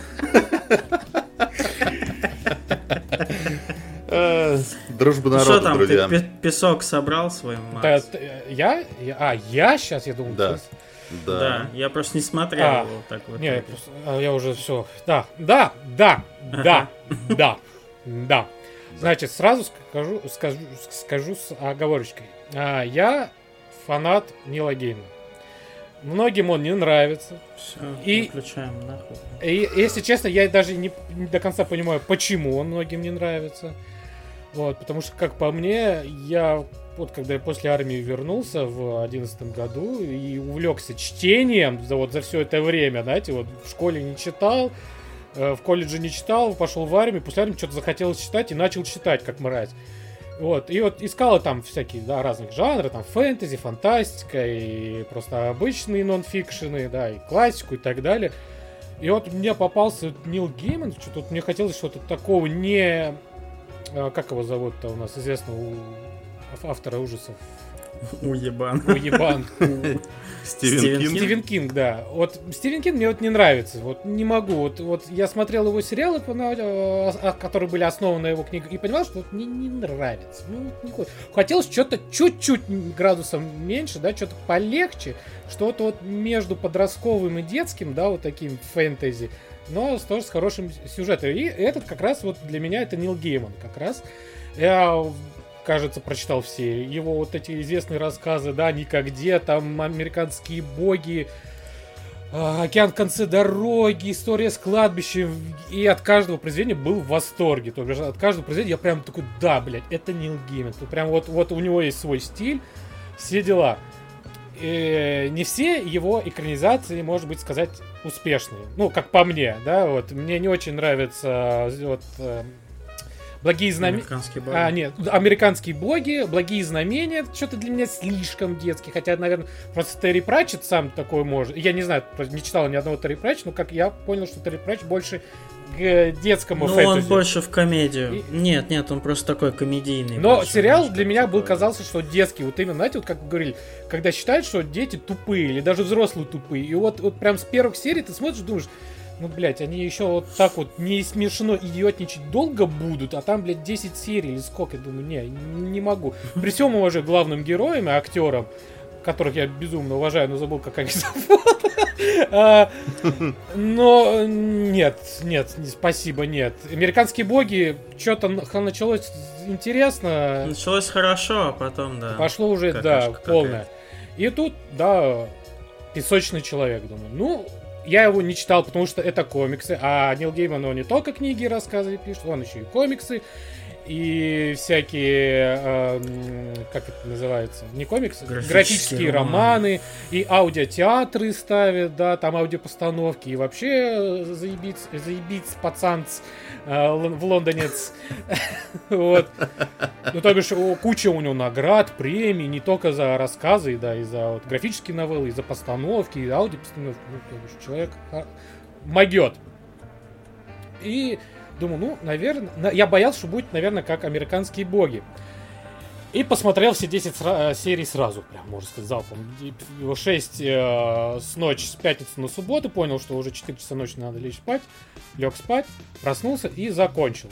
Дружба Что народа, там, друзья. ты песок собрал свой, Макс? Я сейчас, я думал. Да. Да, я просто не смотрел его так вот. Не, я уже все. Да. Значит, сразу скажу с оговорочкой. Я фанат Нила Геймана. Многим он не нравится. Все, И- выключаем нахуй. И, если честно, я даже не до конца понимаю, почему он многим не нравится. Вот, потому что, как по мне, я вот когда я после армии вернулся в 2011 году и увлекся чтением за все это время, знаете, вот в школе не читал, в колледже не читал, пошел в армию, после армии что-то захотелось читать и начал читать, как мразь. Вот, и вот искала там всякие, разных жанры, там фэнтези, фантастика, и просто обычные нон-фикшены, и классику и так далее. И вот мне попался Нил Гейман, что-то вот мне хотелось что-то такого не... Как его зовут-то у нас, известного автора ужасов? Уебан. Уебан. Стивен Кинг. Стивен Кинг, да. Вот Стивен Кинг мне вот не нравится. Вот не могу. Вот я смотрел его сериалы, которые были основаны на его книгах, и понимал, что вот мне не нравится. Ну, вот не хочется. Хотелось что-то чуть-чуть градусом меньше, что-то полегче, что-то вот между подростковым и детским, вот таким фэнтези, но тоже с хорошим сюжетом. И этот как раз вот для меня это Нил Гейман как раз. Я, кажется, прочитал все его вот эти известные рассказы, «Никогде», там «Американские боги», «Океан в конце дороги», «История с кладбищем». И от каждого произведения был в восторге. То есть от каждого произведения я прям такой, это Нил Гейман. Прям вот у него есть свой стиль, все дела. И не все его экранизации, может быть, сказать, успешные. Ну, как по мне, вот. Мне не очень нравится «Благие знамения». Американские боги. Нет, «Американские боги», «Благие знамения». Что-то для меня слишком детский. Хотя, наверное, просто Терри Пратчетт сам такой может. Я не знаю, не читал ни одного Терри Пратчетта, но как я понял, что Терри Пратчетт больше к детскому фэнтези. Он больше в комедию. Нет, он просто такой комедийный. Но больше, сериал для меня казался, что детский. Вот именно, знаете, вот как вы говорили, когда считают, что дети тупые, или даже взрослые тупые. И вот прям с первых серий ты смотришь, думаешь, они еще вот так вот не смешно идиотничать долго будут, а там, 10 серий или сколько. Я думаю, не могу. При всем уважении главным героям и актерам, которых я безумно уважаю, но забыл, как они зовут. Но нет, спасибо, нет. «Американские боги», что-то началось интересно. Началось хорошо, а потом, Пошло уже, полное. И тут, «Песочный человек», думаю. Я его не читал, потому что это комиксы, а Нил Гейман, он не только книги и рассказы пишет, он еще и комиксы, и всякие, как это называется, не комиксы, графические романы, и аудиотеатры ставят, там аудиопостановки, и вообще заебись пацанц в лондонец. Вот. То бишь, куча у него наград, премий, не только за рассказы, и за графические новеллы, и за постановки, и аудиопостановки. То бишь, человек могет. И думаю, наверное... Я боялся, что будет, наверное, как «Американские боги». И посмотрел все 10 серий сразу, прям, можно сказать, залпом. 6 с ночи, с пятницы на субботу, понял, что уже 4 часа ночи надо лечь спать. Лег спать, проснулся и закончил.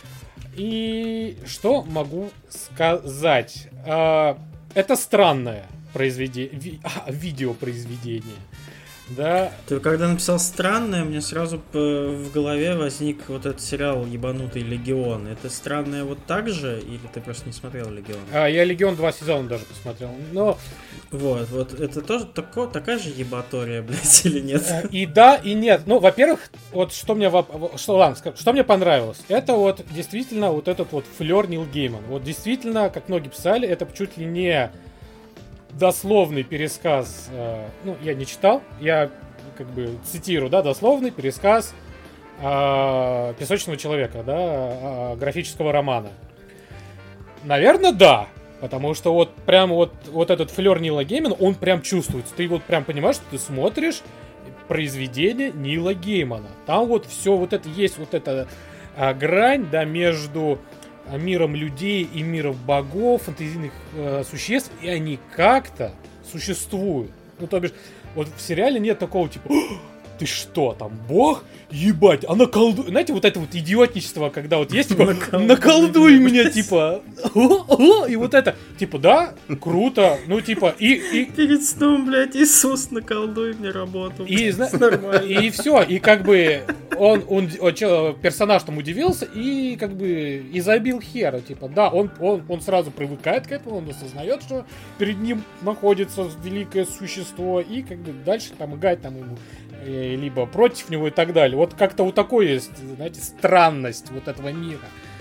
И что могу сказать? Это странное видеопроизведение. Да. Ты когда написал странное, мне сразу в голове возник вот этот сериал ебанутый «Легион». Это странное вот так же, или ты просто не смотрел «Легион»? Я «Легион» 2 сезона даже посмотрел. Но... Вот, это тоже такая же ебатория, блядь, или нет? И да, и нет. Ну, во-первых, вот что мне понравилось, это вот действительно вот этот вот флёр Нил Гейман. Вот действительно, как многие писали, это чуть ли не дословный пересказ, я не читал, я как бы цитирую, да, дословный пересказ «Песочного человека», да, графического романа. Наверное, да, потому что вот прям вот этот флёр Нила Геймана, он прям чувствуется. Ты вот прям понимаешь, что ты смотришь произведение Нила Геймана. Там вот все вот это есть, вот эта грань, да, между миром людей и миром богов, фэнтезийных существ, и они как-то существуют. Ну, то бишь, вот в сериале нет такого типа: ты что, там, бог? Ебать, а наколдуй... Знаете, вот это вот идиотничество, когда вот есть, типа, наколдуй меня, типа, и вот это, типа, да, круто, ну, типа, и... Перед сном, блядь, Иисус, наколдуй мне работу. И все, и как бы персонаж там удивился и как бы и забил хера, типа, да, он сразу привыкает к этому, он осознает, что перед ним находится великое существо, и как бы дальше там играть там ему либо против него и так далее. Вот как-то вот такое есть, знаете, странность вот этого мира.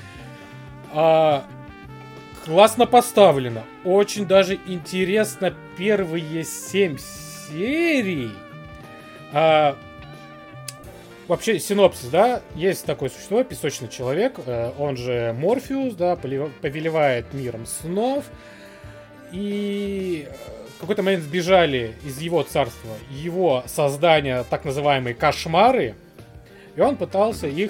Классно поставлено. Очень даже интересно первые 7 серий. Вообще, синопсис, да, есть такое существо, песочный человек, он же Морфеус, да, повелевает миром снов. И в какой-то момент сбежали из его царства его создания, так называемые кошмары, и он пытался их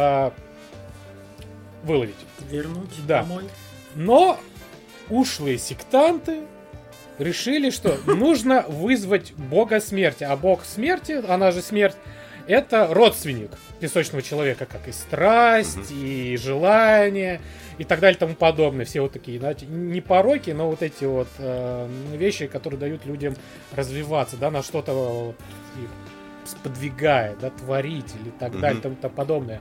выловить. Вернуть домой. Но ушлые сектанты решили, что нужно вызвать бога смерти. А бог смерти, она же смерть, это родственник песочного человека, как и страсть, и желание, и так далее, и тому подобное. Все вот такие, знаете, не пороки, но вот эти вот вещи, которые дают людям развиваться, да, на что-то вот их сподвигает, да, творить или так далее, и тому подобное.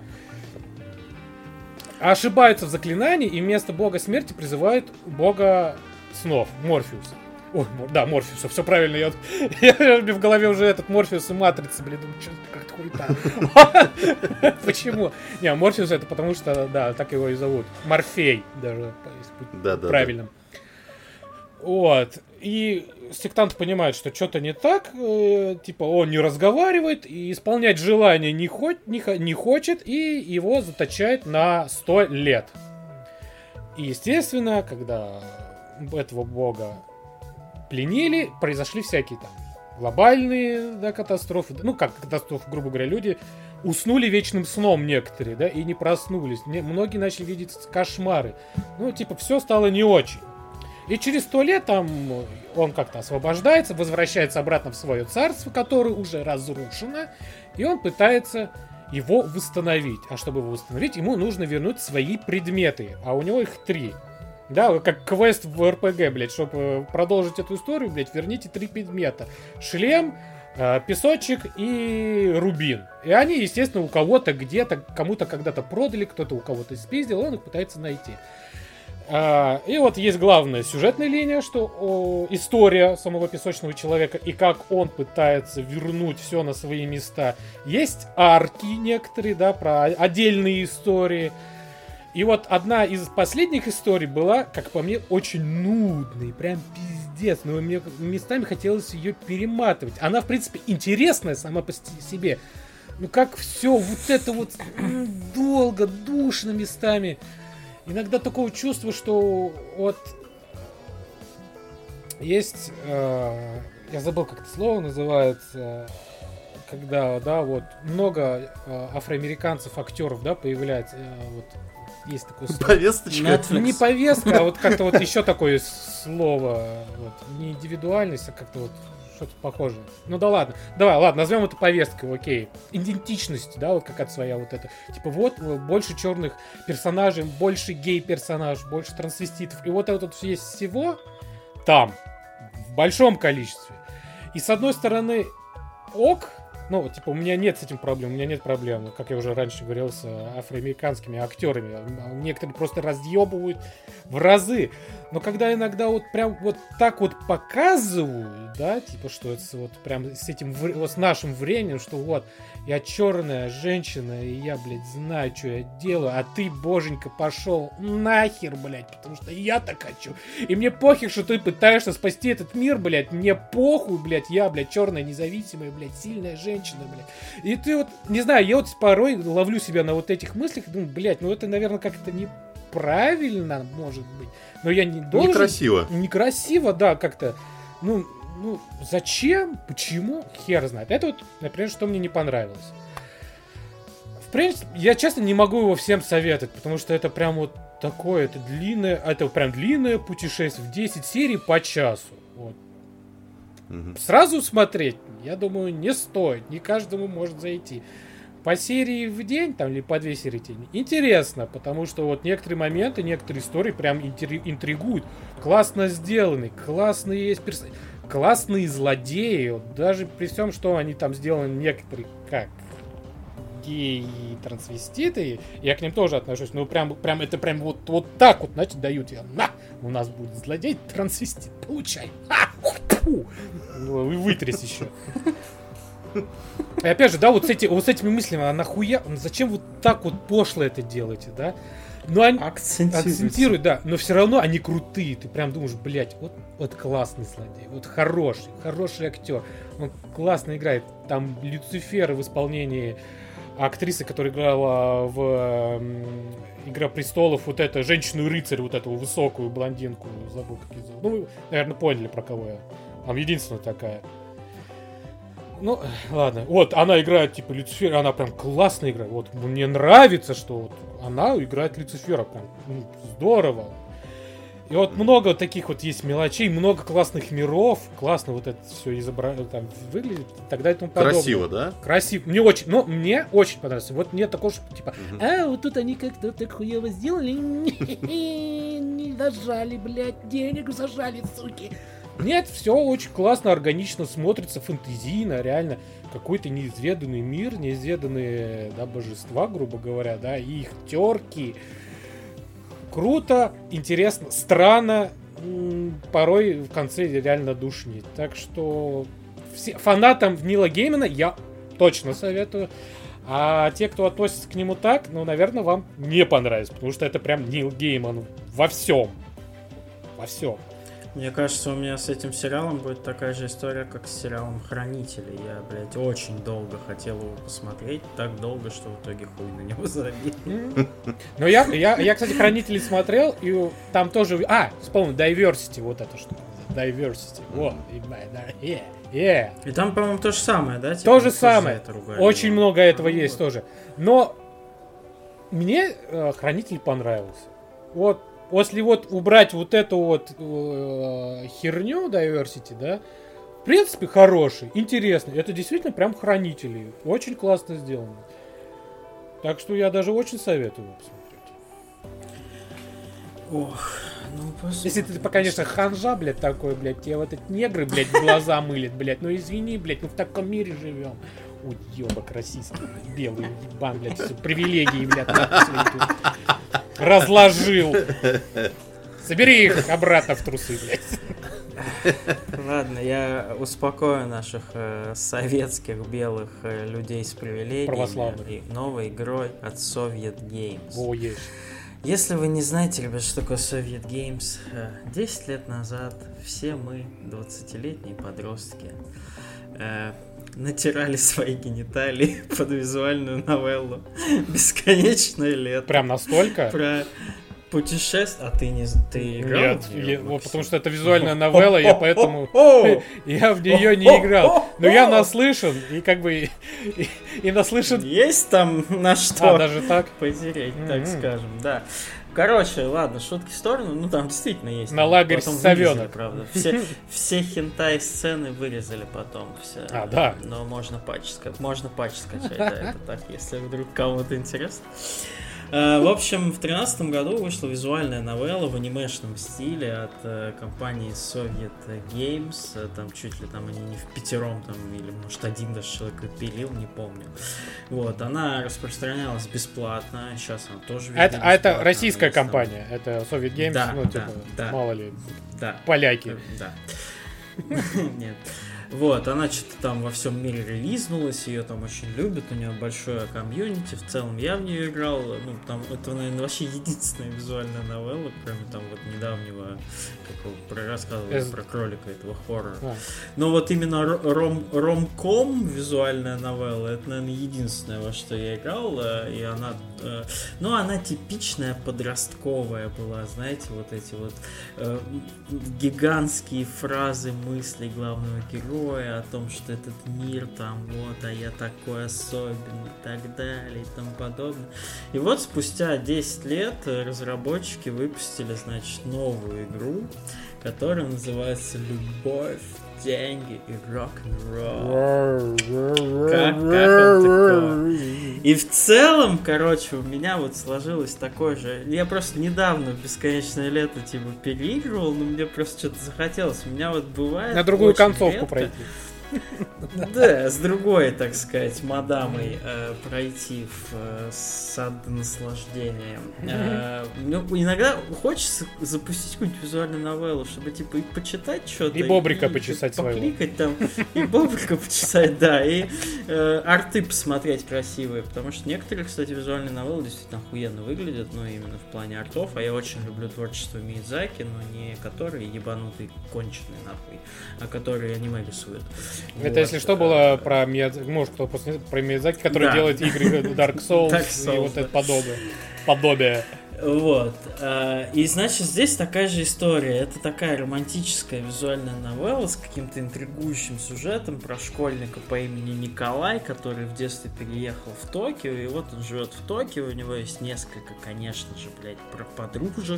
Ошибаются в заклинании, и вместо бога смерти призывают бога снов, Морфеуса. Ой, да, Морфеуса, все правильно. Я в голове уже этот Морфеус и Матрица, блин, думаю, что как-то хуета. Почему? Не, Морфеус это потому что, да, так его и зовут. Морфей, даже, если быть правильным. Вот. И сектант понимает, что что-то не так, типа он не разговаривает, и исполнять желание не хочет, и его заточает на 100 лет. И, естественно, когда этого бога пленили, произошли всякие там глобальные, да, катастрофы. Ну, как катастрофы, грубо говоря, люди уснули вечным сном некоторые, да, и не проснулись. Многие начали видеть кошмары. Ну, типа, все стало не очень. И через 100 лет там он как-то освобождается, возвращается обратно в свое царство, которое уже разрушено, и он пытается его восстановить. А чтобы его восстановить, ему нужно вернуть свои предметы, а у него их 3. Да, как квест в РПГ, блядь, чтобы продолжить эту историю, блядь, верните 3 предмета. Шлем, песочек и рубин. И они, естественно, у кого-то где-то, кому-то когда-то продали, кто-то у кого-то спиздил, он их пытается найти. И вот есть главная сюжетная линия, что история самого песочного человека и как он пытается вернуть все на свои места. Есть арки некоторые, да, про отдельные истории. И вот одна из последних историй была, как по мне, очень нудной, прям пиздец. Но мне местами хотелось ее перематывать. Она, в принципе, интересная сама по себе. Ну как все вот это вот долго, душно местами. Иногда такое чувство, что вот есть, я забыл, как это слово называется, когда, да, вот много афроамериканцев, актеров, да, появляется, вот есть такое слово. Повесточка. Ну, не повестка, а вот как-то вот еще такое слово, вот, не индивидуальность, а как-то вот что-то похожее. Ну да ладно, давай, ладно, назовем это повесткой, окей. Идентичность, да, вот какая-то своя вот эта. Типа вот больше черных персонажей, больше гей-персонажей, больше трансвеститов. И вот это вот есть всего там, в большом количестве. И с одной стороны, ок, ну, типа, у меня нет с этим проблем, у меня нет проблем, как я уже раньше говорил, с афроамериканскими актерами. Некоторые просто разъебывают в разы. Но когда иногда вот прям вот так вот показывают, да, типа, что это вот прям с этим, вот с нашим временем, что вот, я черная женщина, и я, блядь, знаю, что я делаю, а ты, боженька, пошел нахер, блядь, потому что я так хочу. И мне похер, что ты пытаешься спасти этот мир, блядь, мне похуй, блядь, я, блядь, черная, независимая, блядь, сильная женщина, блядь. И ты вот, не знаю, я вот порой ловлю себя на вот этих мыслях и думаю, блядь, ну это, наверное, как-то неправильно, может быть. Но я не должен... Некрасиво. Некрасиво, да, как-то. Ну, зачем? Почему? Хер знает. Это вот, например, что мне не понравилось. В принципе, я честно не могу его всем советовать, потому что это прям вот такое, это прям длинное путешествие в 10 серий по часу. Вот. Сразу смотреть, я думаю, не стоит. Не каждому может зайти. По серии в день, там, или по 2 серии в день, интересно, потому что вот некоторые моменты, некоторые истории прям интригуют. Классно сделаны, классные есть персонажи, классные злодеи. Вот даже при всем, что они там сделаны некоторые как геи и трансвеститы, я к ним тоже отношусь, но прям это прям вот так вот, значит, дают я, на, у нас будет злодей трансвестит, получай. Ну, и вытряс еще. И опять же, да, вот с этими мыслями, а нахуя, зачем вот так вот пошло это делаете, да? Но они акцентируют, да, но все равно они крутые, ты прям думаешь, блядь, вот классный злодей, вот хороший актер, он классно играет, там Люцифер в исполнении актрисы, которая играла в «Игра престолов», вот эту женщину-рыцарь, вот эту высокую блондинку, забыл, как ее зовут. Ну, вы, наверное, поняли, про кого я. Там единственная такая. Ну, ладно. Вот, она играет, типа, Люцифера, она прям классно играет. Вот, мне нравится, что вот она играет Люцифера. Прям здорово. И вот много таких вот есть мелочей, много классных миров. Классно вот это все там выглядит и так далее и тому подобное. Красиво, да? Красиво. Мне очень понравилось. Вот мне такое, что, типа, вот тут они как-то так хуево сделали. Не зажали, блядь, денег зажали, суки. Нет, все очень классно, органично смотрится, фэнтезийно, реально какой-то неизведанный мир, неизведанные, да, божества, грубо говоря, да, и их терки. Круто, интересно, странно, порой в конце реально душнит. Так что фанатам Нила Геймана я точно советую. А те, кто относится к нему так, ну, наверное, вам не понравится, потому что это прям Нил Гейман во всем. Во всем. Мне кажется, у меня с этим сериалом будет такая же история, как с сериалом «Хранители». Я, блядь, очень долго хотел его посмотреть, так долго, что в итоге хуй на него забил. Ну, я, кстати, «Хранители» смотрел, и там тоже... вспомнил, Diversity, вот это что. Diversity, вот. И там, по-моему, то же самое, да? То же самое. Очень много этого есть тоже. Но мне «Хранитель» понравился. Вот. Если вот убрать вот эту вот херню Diversity, да, в принципе, хороший, интересный. Это действительно прям хранители. Очень классно сделано. Так что я даже очень советую его посмотреть. Ох, ну посмотрим. Если ты, конечно, ханжа, блядь, такой, блядь, тебе вот эти негры, блядь, глаза мылят, блядь, ну извини, блядь, мы в таком мире живем. Уёбок российский, блядь, белый ебан, блядь, все привилегии, блядь, разложил. Собери их обратно в трусы, блядь. Ладно, я успокою наших советских белых людей с привилегиями и новой игрой от Soviet Games. О, есть. Если вы не знаете, ребят, что такое Soviet Games, 10 лет назад все мы, 20-летние подростки, натирали свои гениталии под визуальную новеллу «Бесконечное лето». Прям настолько? Путешествие? А ты играл? Нет, потому что это визуальная новелла, я поэтому я в нее не играл. Но я наслышан, и как бы и наслышан. Есть там на что даже так потереть, так скажем, да. Короче, ладно, шутки в сторону, ну там действительно есть. На лагерь совенок. Правда. Все хентай-сцены вырезали потом. Все. Да. Но можно патч скачать, да, это так, если вдруг кому-то интересно. В общем, в 2013 году вышла визуальная новелла в анимешном стиле от компании Soviet Games. Там чуть ли там они не впятером, там, или может один даже человек пилил, не помню. Вот, она распространялась бесплатно. Сейчас она тоже везде это российская компания, это Soviet Games, да, ну типа, да, мало ли, да, поляки. Да. Нет. Вот, она что-то там во всем мире релизнулась, ее там очень любят, у нее большое комьюнити, в целом я в нее играл, ну, там, это, наверное, вообще единственная визуальная новелла, кроме там вот недавнего, как вы рассказывали про кролика, этого хоррора. Но вот именно ромком визуальная новелла, это, наверное, единственное, во что я играл, и она, ну, она типичная подростковая была, знаете, вот эти вот гигантские фразы, мысли главного героя, о том, что этот мир там вот, а я такой особенный и так далее и тому подобное. И вот спустя 10 лет разработчики выпустили, значит, новую игру, которая называется «Любовь, деньги и рок-н-ролл». Как он такой? И в целом, короче, у меня вот сложилось такое же... Я просто недавно в «Бесконечное лето» типа переигрывал, но мне просто что-то захотелось. У меня вот бывает... На другую концовку редко пройти. Да, с другой, так сказать, мадамой пройти в сад наслаждения. Ну, иногда хочется запустить какую-нибудь визуальную новеллу, чтобы типа и почитать что-то. И бобрика почесать своего. Покликать там, и бобрика почесать, да, и арты посмотреть красивые, потому что некоторые, кстати, визуальные новеллы действительно охуенно выглядят, но именно в плане артов, а я очень люблю творчество Миядзаки, но не которые ебанутые, конченые нахуй, а которые аниме рисуют. Это, вот, если что, было про Миядзаки, может, кто про Миядзаки, который делает игры Dark Souls и вот это подобие. Вот. И, значит, здесь такая же история. Это такая романтическая визуальная новелла с каким-то интригующим сюжетом про школьника по имени Николай, который в детстве переехал в Токио, и вот он живет в Токио, у него есть несколько, конечно же, блядь, подружек,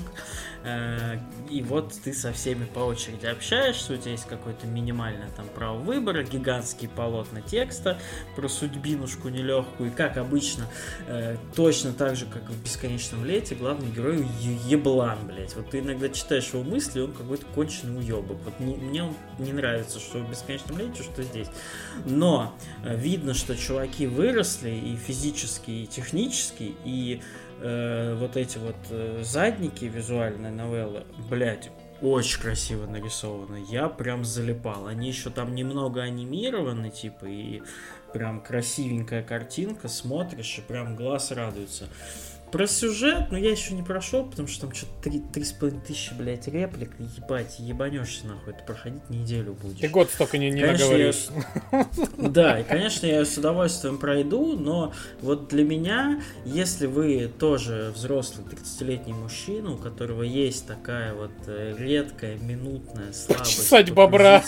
и вот ты со всеми по очереди общаешься, у тебя есть какое-то минимальное там право выбора, гигантские полотна текста про судьбинушку нелегкую, и как обычно, точно так же, как в «Бесконечном лете», главный герой еблан, блядь. Вот ты иногда читаешь его мысли, он какой-то конченый уебок. Вот мне он не нравится, что в «Бесконечном лете», что здесь. Но видно, что чуваки выросли и физически, и технически, и вот эти вот задники визуальной новеллы, блядь, очень красиво нарисованы. Я прям залипал. Они еще там немного анимированы, типа, и прям красивенькая картинка, смотришь, и прям глаз радуется. Про сюжет, но я еще не прошел, потому что там что-то 3,5 тысячи, блядь, реплик, ебать, ебанешься нахуй, это проходить неделю будешь. Ты год столько не наговоришь. Да, и, конечно, я с удовольствием пройду, но вот для меня, если вы тоже взрослый 30-летний мужчина, у которого есть такая вот редкая, минутная слабость... Почесать бобра.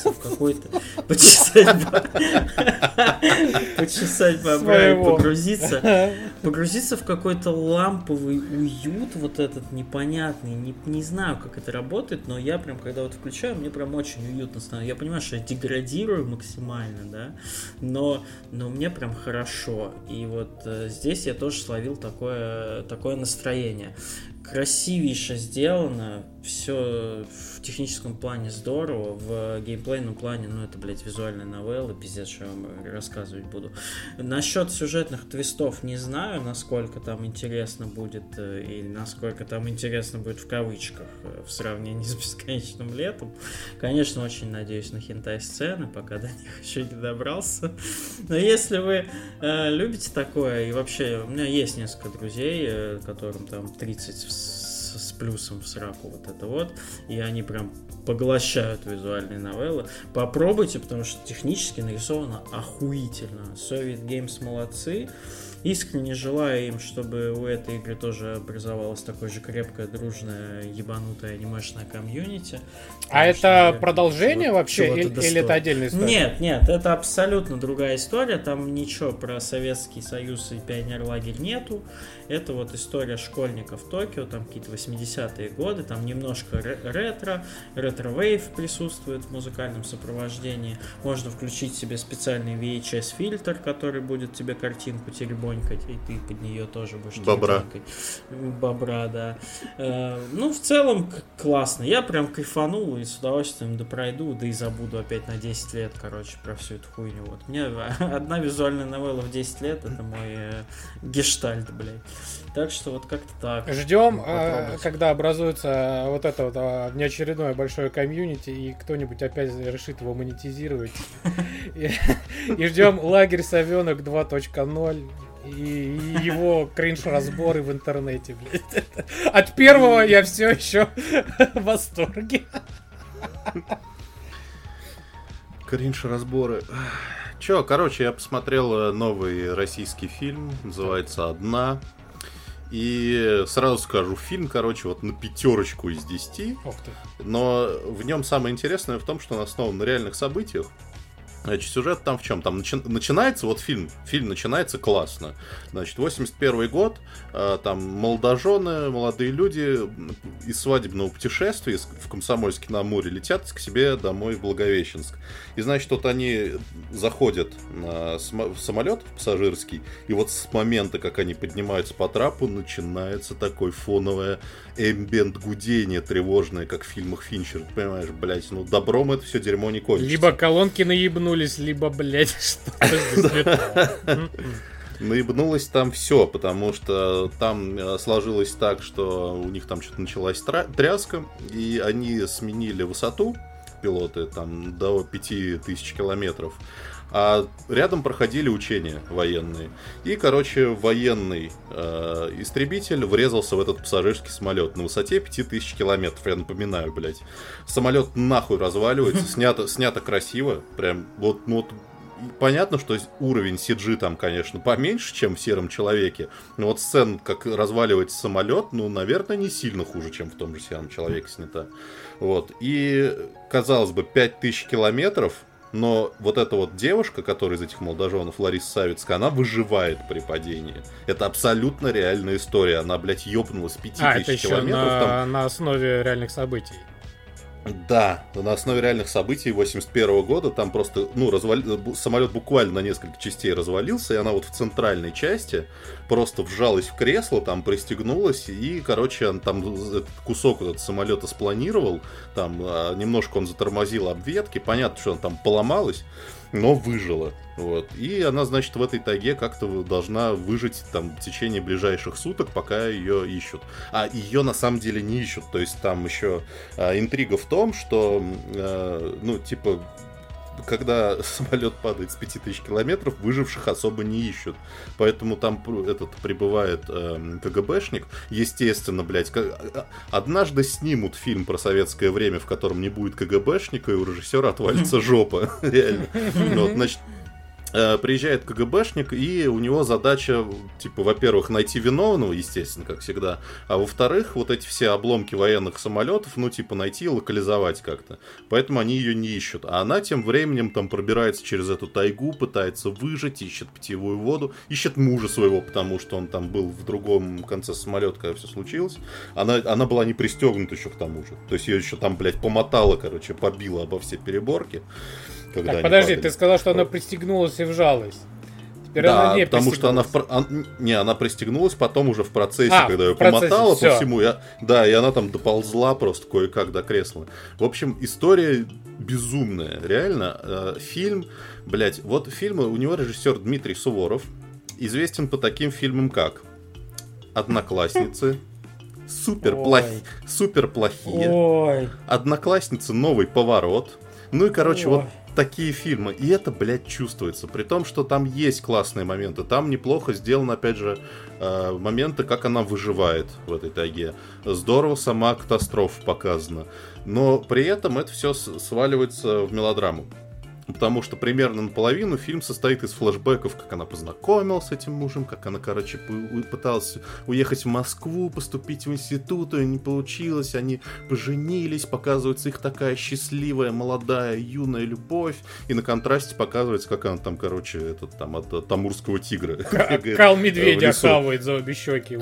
Почесать бобра и погрузиться в какой-то ламповый уют, вот этот непонятный, не знаю, как это работает, но я прям, когда вот включаю, мне прям очень уютно становится. Я понимаю, что я деградирую максимально, да, но мне прям хорошо. И вот здесь я тоже словил такое настроение. Красивейше сделано, все в техническом плане здорово, в геймплейном плане, ну это, блядь, визуальная новелла, пиздец, что я вам рассказывать буду. Насчет сюжетных твистов не знаю, насколько там интересно будет, и насколько там интересно будет в кавычках в сравнении с «Бесконечным летом». Конечно, очень надеюсь на хентай-сцены, пока до них еще не добрался. Но если вы любите такое, и вообще, у меня есть несколько друзей, которым там 30 с плюсом в сраку вот это вот, и они прям поглощают визуальные новеллы. Попробуйте, потому что технически нарисовано охуительно. Soviet Games молодцы. Искренне желаю им, чтобы у этой игры тоже образовалась такое же крепкое, дружное, ебанутое анимешное комьюнити. А это продолжение вообще или это отдельная история? Нет, это абсолютно другая история. Там ничего про Советский Союз и пионерлагерь нету. Это вот история школьников Токио, там какие-то 80-е годы, там немножко ретро-вейв присутствует в музыкальном сопровождении. Можно включить себе специальный VHS-фильтр, который будет тебе картинку теребонькать, и ты под нее тоже будешь теребонькать. Бобра, да. Ну, в целом, классно. Я прям кайфанул и с удовольствием допройду, да и забуду опять на 10 лет, короче, про всю эту хуйню. Вот. У меня одна визуальная новелла в 10 лет, это мой гештальт, блядь. Так что вот как-то так. Ждем, когда образуется вот это вот внеочередное большое комьюнити, и кто-нибудь опять решит его монетизировать. И ждем лагерь Совенок 2.0 и его кринж-разборы в интернете, блядь. От первого я все еще в восторге. Кринж-разборы. Че, короче, я посмотрел новый российский фильм, называется «Одна». И сразу скажу, фильм, короче, вот на 5 из 10. Ох ты. Но в нем самое интересное в том, что он основан на реальных событиях. Значит, сюжет там в чем? Там начинается, вот фильм начинается классно. Значит, 81 год, там молодожены, молодые люди из свадебного путешествия в Комсомольске-на-Амуре летят к себе домой в Благовещенск. И, значит, вот они заходят в самолет пассажирский, и вот с момента, как они поднимаются по трапу, начинается такое фоновое эмбиент-гудение тревожное, как в фильмах Финчера. Ты понимаешь, блядь, ну добром это все дерьмо не кончится. Либо колонки наебнулись, либо, блядь, что-то. Наебнулось там все, потому что там сложилось так, что у них там что-то началась тряска, и они сменили высоту, пилоты, там до 5000 километров. А рядом проходили учения военные. И, короче, военный истребитель врезался в этот пассажирский самолет на высоте 5000 километров. Я напоминаю, блядь. Самолет нахуй разваливается, снято красиво. Прям вот понятно, что уровень CG там, конечно, поменьше, чем в «Сером человеке». Но вот сцена, как разваливается самолет, ну, наверное, не сильно хуже, чем в том же «Сером человеке» снята. Вот. И, казалось бы, 5000 километров. Но вот эта вот девушка, которая из этих молодоженов, Лариса Савицкая, она выживает при падении. Это абсолютно реальная история. Она, блядь, ёбнулась 5000 километров. На основе реальных событий. Да, на основе реальных событий 81 года. Там просто, самолет буквально на несколько частей развалился, и она вот в центральной части просто вжалась в кресло, там пристегнулась, и, короче, он там этот кусок вот самолета спланировал, там немножко он затормозил об ветки, понятно, что он там поломалась, но выжила. Вот. И она, значит, в этой тайге как-то должна выжить там в течение ближайших суток, пока ее ищут. А ее на самом деле не ищут. То есть там еще интрига в том, что, когда самолет падает с 5000 километров, выживших особо не ищут. Поэтому там прибывает КГБшник. Естественно, блядь, однажды снимут фильм про советское время, в котором не будет КГБшника, и у режиссера отвалится жопа. Реально. Значит, приезжает КГБшник, и у него задача, во-первых, найти виновного, естественно, как всегда, а во-вторых, вот эти все обломки военных самолетов, найти и локализовать как-то. Поэтому они ее не ищут. А она тем временем там пробирается через эту тайгу, пытается выжить, ищет питьевую воду, ищет мужа своего, потому что он там был в другом конце самолета, когда все случилось. Она была не пристегнута еще к тому же. То есть ее еще там, блядь, помотало, побило обо все переборки. Так, подожди, ты сказал, что она пристегнулась и вжалась. Теперь да, она не потому что она пристегнулась потом уже в процессе, когда ее помотала по всему. И она там доползла просто кое-как до кресла. В общем, история безумная, реально. Фильм, блядь, вот фильмы, у него режиссер Дмитрий Суворов, известен по таким фильмам, как «Одноклассницы», супер плохие, «Одноклассницы. Новый поворот». Ну и, короче, вот такие фильмы. И это, блядь, чувствуется. При том, что там есть классные моменты. Там неплохо сделано, опять же, моменты, как она выживает в этой тайге. Здорово сама катастрофа показана. Но при этом это все сваливается в мелодраму. Потому что примерно наполовину фильм состоит из флешбеков, как она познакомилась с этим мужем, как она, короче, пыталась уехать в Москву, поступить в институт, и не получилось, они поженились, показывается их такая счастливая, молодая, юная любовь, и на контрасте показывается, как она там, короче, от Амурского тигра. Кал медведя хавает за обе щеки.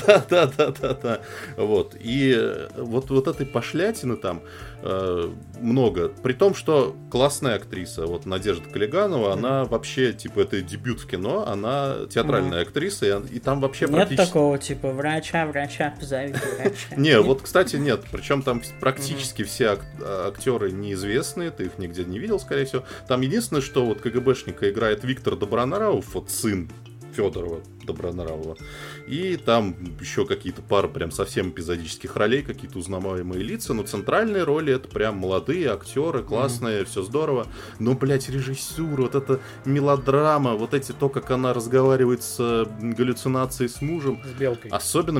Да. Вот. И вот этой пошлятины там много. При том, что классная актриса, вот Надежда Калиганова, она вообще, типа, это дебют в кино, она театральная актриса, и там вообще нет практически... Нет такого, типа, врача, позови врача. Не, вот, кстати, нет. Причем там практически все актеры неизвестные, ты их нигде не видел, скорее всего. Там единственное, что вот КГБшника играет Виктор Добронравов, вот сын Федорова Добронравова. И там еще какие-то пары прям совсем эпизодических ролей, какие-то узнаваемые лица. Но центральные роли это прям молодые актеры, классные, все здорово. Но, блядь, режиссура, вот эта мелодрама, вот эти то, как она разговаривает с галлюцинацией с мужем. С белкой. Особенно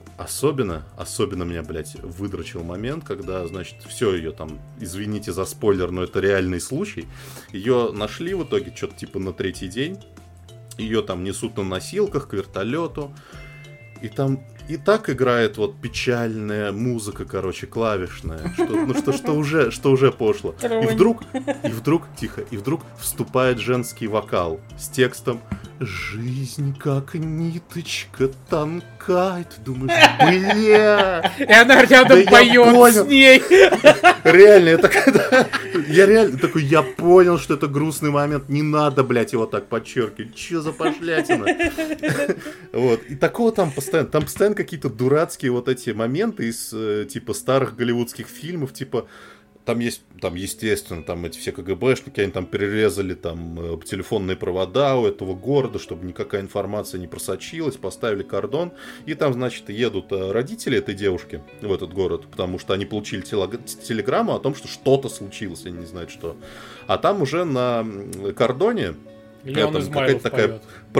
меня, блядь, выдрочил момент, когда, значит, все ее там, извините за спойлер, но это реальный случай. Ее нашли в итоге что-то типа на 3-й день. Ее там несут на носилках к вертолету. И там и так играет вот печальная музыка, короче, клавишная. Что уже пошло. И вдруг вступает женский вокал с текстом «Жизнь как ниточка тонкая». Ты думаешь, бля! И она рядом поет с ней. Реально, я реально такой, я понял, что это грустный момент. Не надо, блядь, его так подчеркивать. Че за пошлятина? Вот. И такого там постоянно. Там постоянно какие-то дурацкие вот эти моменты из типа старых голливудских фильмов, типа там есть, там, естественно, там эти все КГБшники, они там перерезали там телефонные провода у этого города, чтобы никакая информация не просочилась, поставили кордон, и там, значит, едут родители этой девушки в этот город, потому что они получили телеграмму о том, что что-то случилось, они не знают что. А там уже на кордоне какая-то такая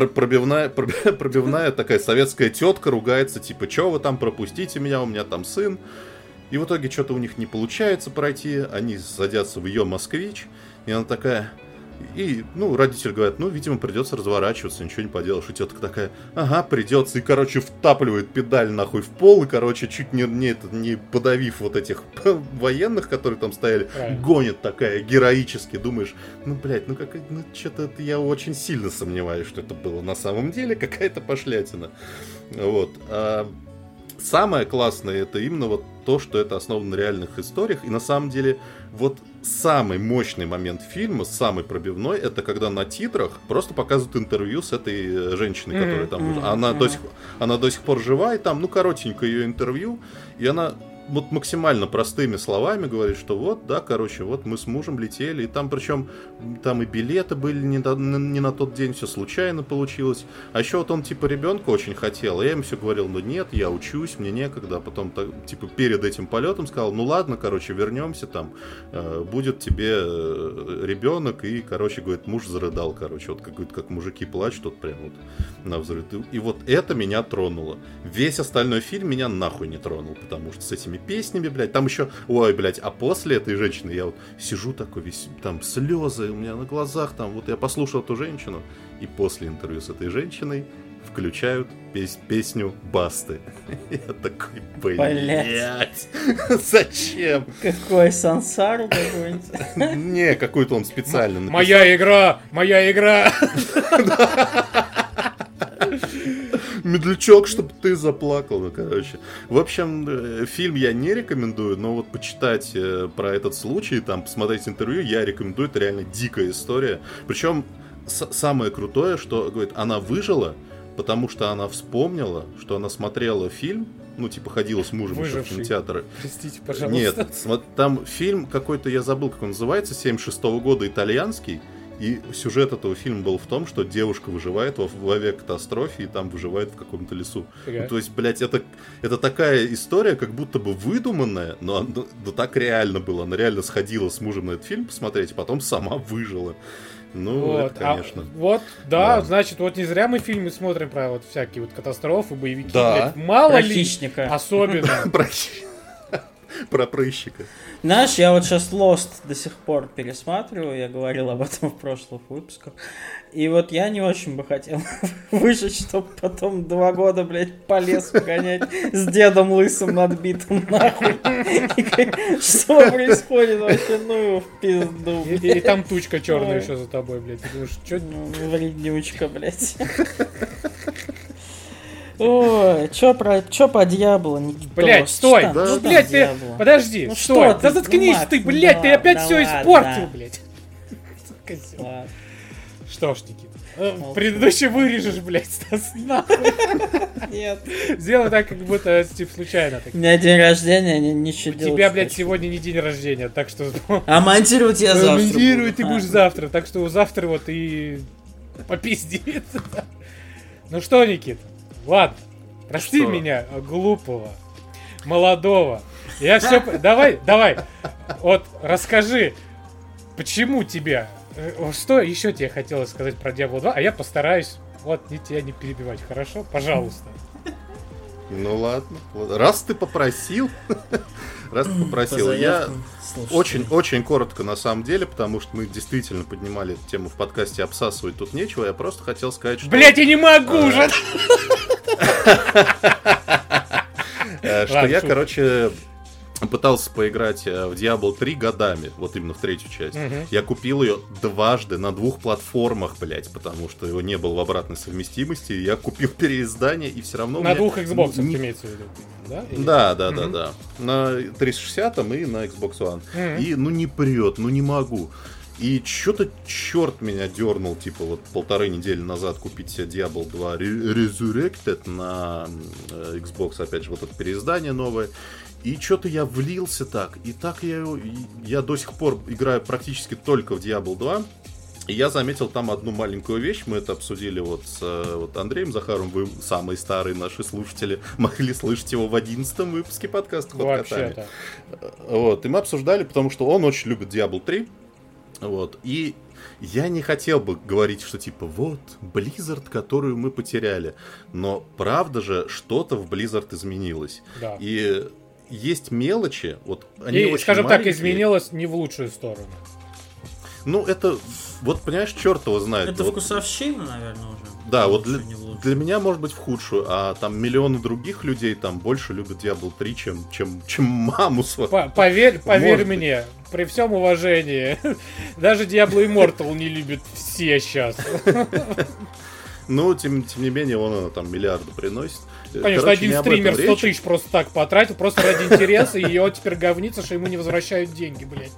пробивная такая советская тетка ругается, типа, чё вы там, пропустите меня, у меня там сын. И в итоге что-то у них не получается пройти, они садятся в ее москвич, и она такая... И, родители говорят, видимо, придется разворачиваться, ничего не поделаешь. И тетка такая, ага, придется. И, короче, втапливает педаль нахуй в пол, и, короче, чуть не подавив вот этих военных, которые там стояли, гонит такая героически. Думаешь, что-то я очень сильно сомневаюсь, что это было на самом деле какая-то пошлятина. Вот. Самое классное это именно вот то, что это основано на реальных историях. И на самом деле вот самый мощный момент фильма, самый пробивной, это когда на титрах просто показывают интервью с этой женщиной, которая там... Она до сих пор жива, и там, коротенькое ее интервью, и она... Вот максимально простыми словами говорит, что вот мы с мужем летели, и там причем там и билеты были не на тот день, все случайно получилось. А еще вот он типа ребенка очень хотел, а я ему все говорил, нет, я учусь, мне некогда. А потом типа перед этим полетом сказал, ладно, вернемся, там будет тебе ребенок, и, говорит, муж зарыдал, вот как мужики плачут, вот прям вот на взрыв. И вот это меня тронуло. Весь остальной фильм меня нахуй не тронул, потому что с этими песнями, блядь, там еще, а после этой женщины я вот сижу такой весь, там слезы у меня на глазах, там вот я послушал эту женщину, и после интервью с этой женщиной включают песню Басты. Я такой, блядь, зачем? Какой сансару какой-нибудь? Не, какой-то он специально написал. Моя игра! Медлячок, чтобы ты заплакал, В общем, фильм я не рекомендую, но вот почитать про этот случай, там, посмотреть интервью, я рекомендую, это реально дикая история. Причем самое крутое, что, говорит, она выжила, потому что она вспомнила, что она смотрела фильм, ходила с мужем еще в кинотеатр. Простите, пожалуйста. Нет, там фильм какой-то, я забыл, как он называется, 76-го года, итальянский. И сюжет этого фильма был в том, что девушка выживает в авиакатастрофе и там выживает в каком-то лесу. Ну, то есть, блядь, это такая история, как будто бы выдуманная, но так реально было. Она реально сходила с мужем на этот фильм посмотреть, и потом сама выжила. Ну, вот, это, конечно. Да, значит, вот не зря мы фильмы смотрим про вот всякие вот катастрофы, боевики. Да. Блядь, мало Про ли, хищника. особенно. Про прыщика. Знаешь, я вот сейчас Lost до сих пор пересматриваю, я говорил об этом в прошлых выпусках. И вот я не очень бы хотел выжить, чтобы потом 2 года, блядь, по лесу гонять с дедом лысым надбитым нахуй. Что происходит вообще? Ну его в пизду. И там тучка черная еще за тобой, блядь. Ты думаешь, что... Вреднючка, блядь. Ой, чё по Диабло, Никитос? Блядь, стой! Что блядь, ты... Диабло? Подожди, Ну стой! что Да ты, заткнись Макс, ты, блядь, ты опять да все ладно. испортил, блядь. Ладно. Что ж, Никита, предыдущий вырежешь, блядь, Стас, нахуй. Нет. Сделай так, как будто, типа, случайно. У меня день рождения, ничего У делать. тебя, блядь, сегодня не день рождения, так что... А монтировать я завтра Монтировать ты буду. будешь завтра, так что завтра вот и попиздит. Ну что, Никит, ладно, прости Что? меня, глупого, молодого. Я все... Давай, вот расскажи, почему тебя... Что еще тебе хотелось сказать про Diablo 2, а я постараюсь вот тебя не перебивать, хорошо? Пожалуйста. Ну ладно. Раз ты попросил, я очень коротко на самом деле, потому что мы действительно поднимали эту тему в подкасте, обсасывать тут нечего, я просто хотел сказать, что... Блять, я не могу же! Что я, короче, пытался поиграть в Diablo 3 годами, вот именно в 3-ю часть. Я купил ее дважды на 2 платформах, блять, потому что его не было в обратной совместимости. Я купил переиздание, и все равно... На 2 Xbox имеется в виду, да? Да. На 360 и на Xbox One. И, не прет, не могу. И что-то черт меня дернул, типа, вот 1,5 недели назад купить себе Diablo 2 Resurrected на Xbox, опять же, вот это переиздание новое. И что-то я влился так, и так я до сих пор играю практически только в Diablo 2. И я заметил там одну маленькую вещь, мы это обсудили вот с Андреем Захаровым, вы самые старые наши слушатели, могли слышать его в 11-м выпуске подкаста «Ход котами». Вот, и мы обсуждали, потому что он очень любит Diablo 3, вот, и я не хотел бы говорить, что типа вот, Blizzard, которую мы потеряли, но правда же, что-то в Blizzard изменилось, да. И... Есть мелочи, вот они и, очень скажем маленькие. так, изменилось не в лучшую сторону. Ну, это, вот, понимаешь, черт его знает. Это вот, вкусовщина, наверное, уже. Да, вот для меня, может быть, в худшую, а там миллионы других людей там больше любят Diablo 3, чем маму свою. Поверь мне, при всем уважении, даже Diablo Immortal не любят все сейчас. Ну, тем не менее, он там миллиарды приносит. Конечно, один стример 100 тысяч просто так потратил, просто ради интереса, и он теперь говнится, что ему не возвращают деньги, блядь.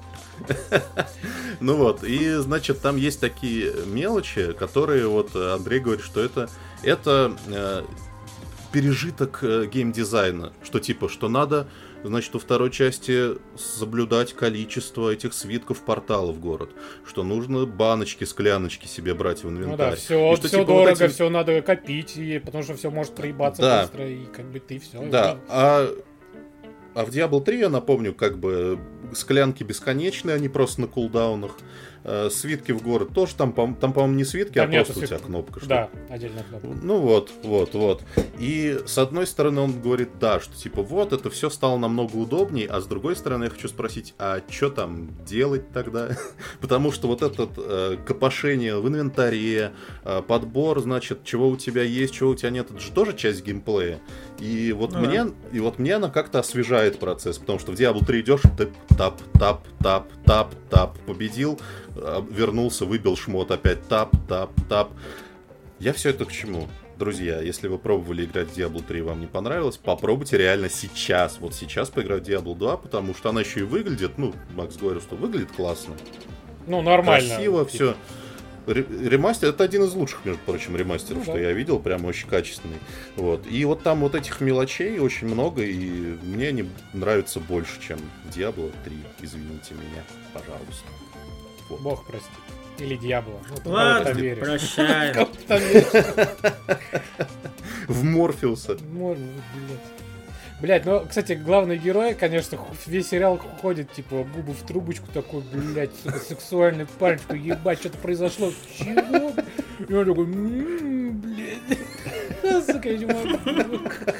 Ну вот, и, значит, там есть такие мелочи, которые, вот, Андрей говорит, что это пережиток геймдизайна, что типа, что надо, значит, во второй части соблюдать количество этих свитков портала в город, что нужно баночки, скляночки себе брать в инвентарь. Ну да, все что, типа, дорого, вот эти... все надо копить, потому что все может проебаться быстро, и как бы ты все. Да, а в Diablo 3, я напомню, как бы склянки бесконечные, они просто на кулдаунах. Свитки в город тоже, там по-моему, не свитки, там а просто у тебя кнопка. Что... Да, отдельная кнопка. Ну вот. И с одной стороны он говорит, да, что типа вот, это все стало намного удобнее, а с другой стороны я хочу спросить, а что там делать тогда? Потому что вот это копошение в инвентаре, подбор, значит, чего у тебя есть, чего у тебя нет, это же тоже часть геймплея. И вот мне она как-то освежает процесс, потому что в Diablo 3 идешь, ты тап, победил, вернулся, выбил шмот, опять тап. Я все это к чему? Друзья, если вы пробовали играть в Diablo 3 и вам не понравилось, попробуйте реально сейчас. Вот сейчас поиграть в Diablo 2, потому что она еще и выглядит, Макс говорил, что выглядит классно. Ну, нормально. Красиво, все. Ремастер, это один из лучших, между прочим, ремастеров, что я видел, прям очень качественный. Вот. И вот там вот этих мелочей очень много, и мне они нравятся больше, чем Diablo 3. Извините меня, пожалуйста. Вот. Бог прости. Или Дьявола. Ну, ты Ладно, кого-то веришь. прощаем. Кого-то веришь. В Морфеуса. Можно, блять, ну, кстати, главный герой, конечно, весь сериал ходит, типа, губы в трубочку такой, блять, сука, сексуальный парень, такой, ебать, что-то произошло. Чего? И он такой, блядь. Сука, я не могу.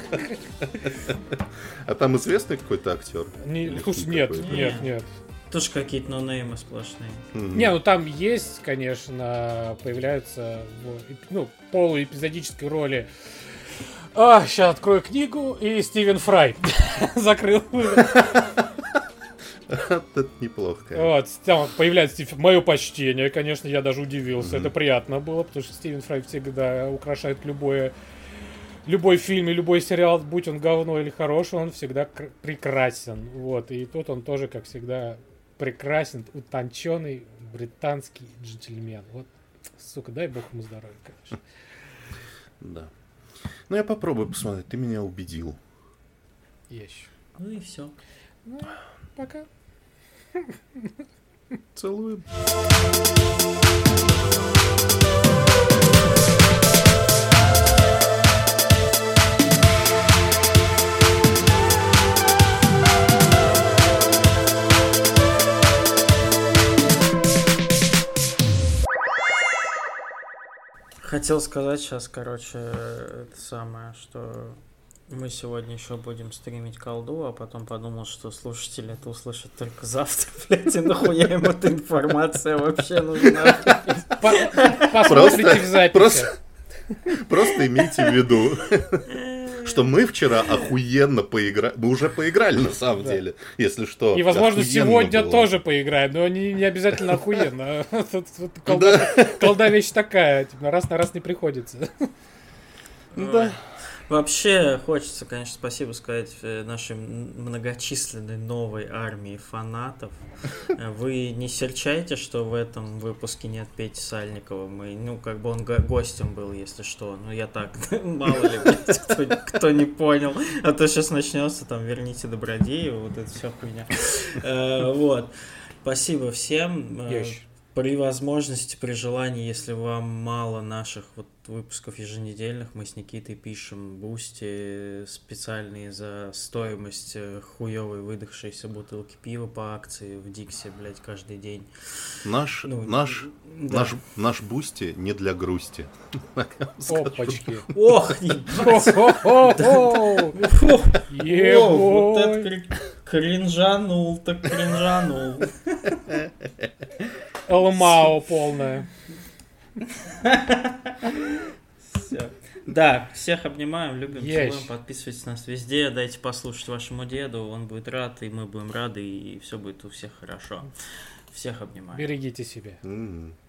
А там известный какой-то актер? Слушай, нет. Тоже какие-то нонеймы сплошные. Не, ну там есть, конечно, появляются полуэпизодической роли. Сейчас открою книгу, и Стивен Фрай закрыл. Это неплохо. Вот, там появляется мое почтение, конечно, я даже удивился. Это приятно было, потому что Стивен Фрай всегда украшает любой фильм и любой сериал, будь он говно или хороший, он всегда прекрасен. Вот, и тут он тоже, как всегда, прекрасен, утонченный британский джентльмен. Вот, сука, дай бог ему здоровья, конечно. Да. Ну, я попробую посмотреть, ты меня убедил. Еще. Ну и все. Ну, пока. Целую. Хотел сказать сейчас, короче, это самое, что мы сегодня еще будем стримить колду, а потом подумал, что слушатели это услышат только завтра, блядь, и нахуя им эта информация вообще нужна? Посмотрите в записи. Просто имейте в виду, что мы вчера охуенно поиграли. Мы уже поиграли на самом деле, если что. И, возможно, охуенно сегодня было. тоже поиграем, но не обязательно охуенно. Колда вещь такая, типа, раз на раз не приходится. Да. Вообще, хочется, конечно, спасибо сказать нашей многочисленной новой армии фанатов. Вы не серчайте, что в этом выпуске нет Пети Сальникова. Как бы он гостем был, если что. Ну, я так, мало ли, кто не понял. А то сейчас начнется, там, верните Добродеева, вот это вся хуйня. Вот. Спасибо всем. При возможности, при желании, если вам мало наших вот выпусков еженедельных, мы с Никитой пишем бусти специальные за стоимость хуевой выдохшейся бутылки пива по акции в Диксе, блядь, каждый день. Наш бусти не для грусти. Опачки. Ох, ебать. Вот это кринжанул, так кринжанул. Алмао полная. Все. Да, всех обнимаем, любим, целуем, подписывайтесь на нас везде, дайте послушать вашему деду, он будет рад, и мы будем рады, и все будет у всех хорошо. Всех обнимаем. Берегите себя.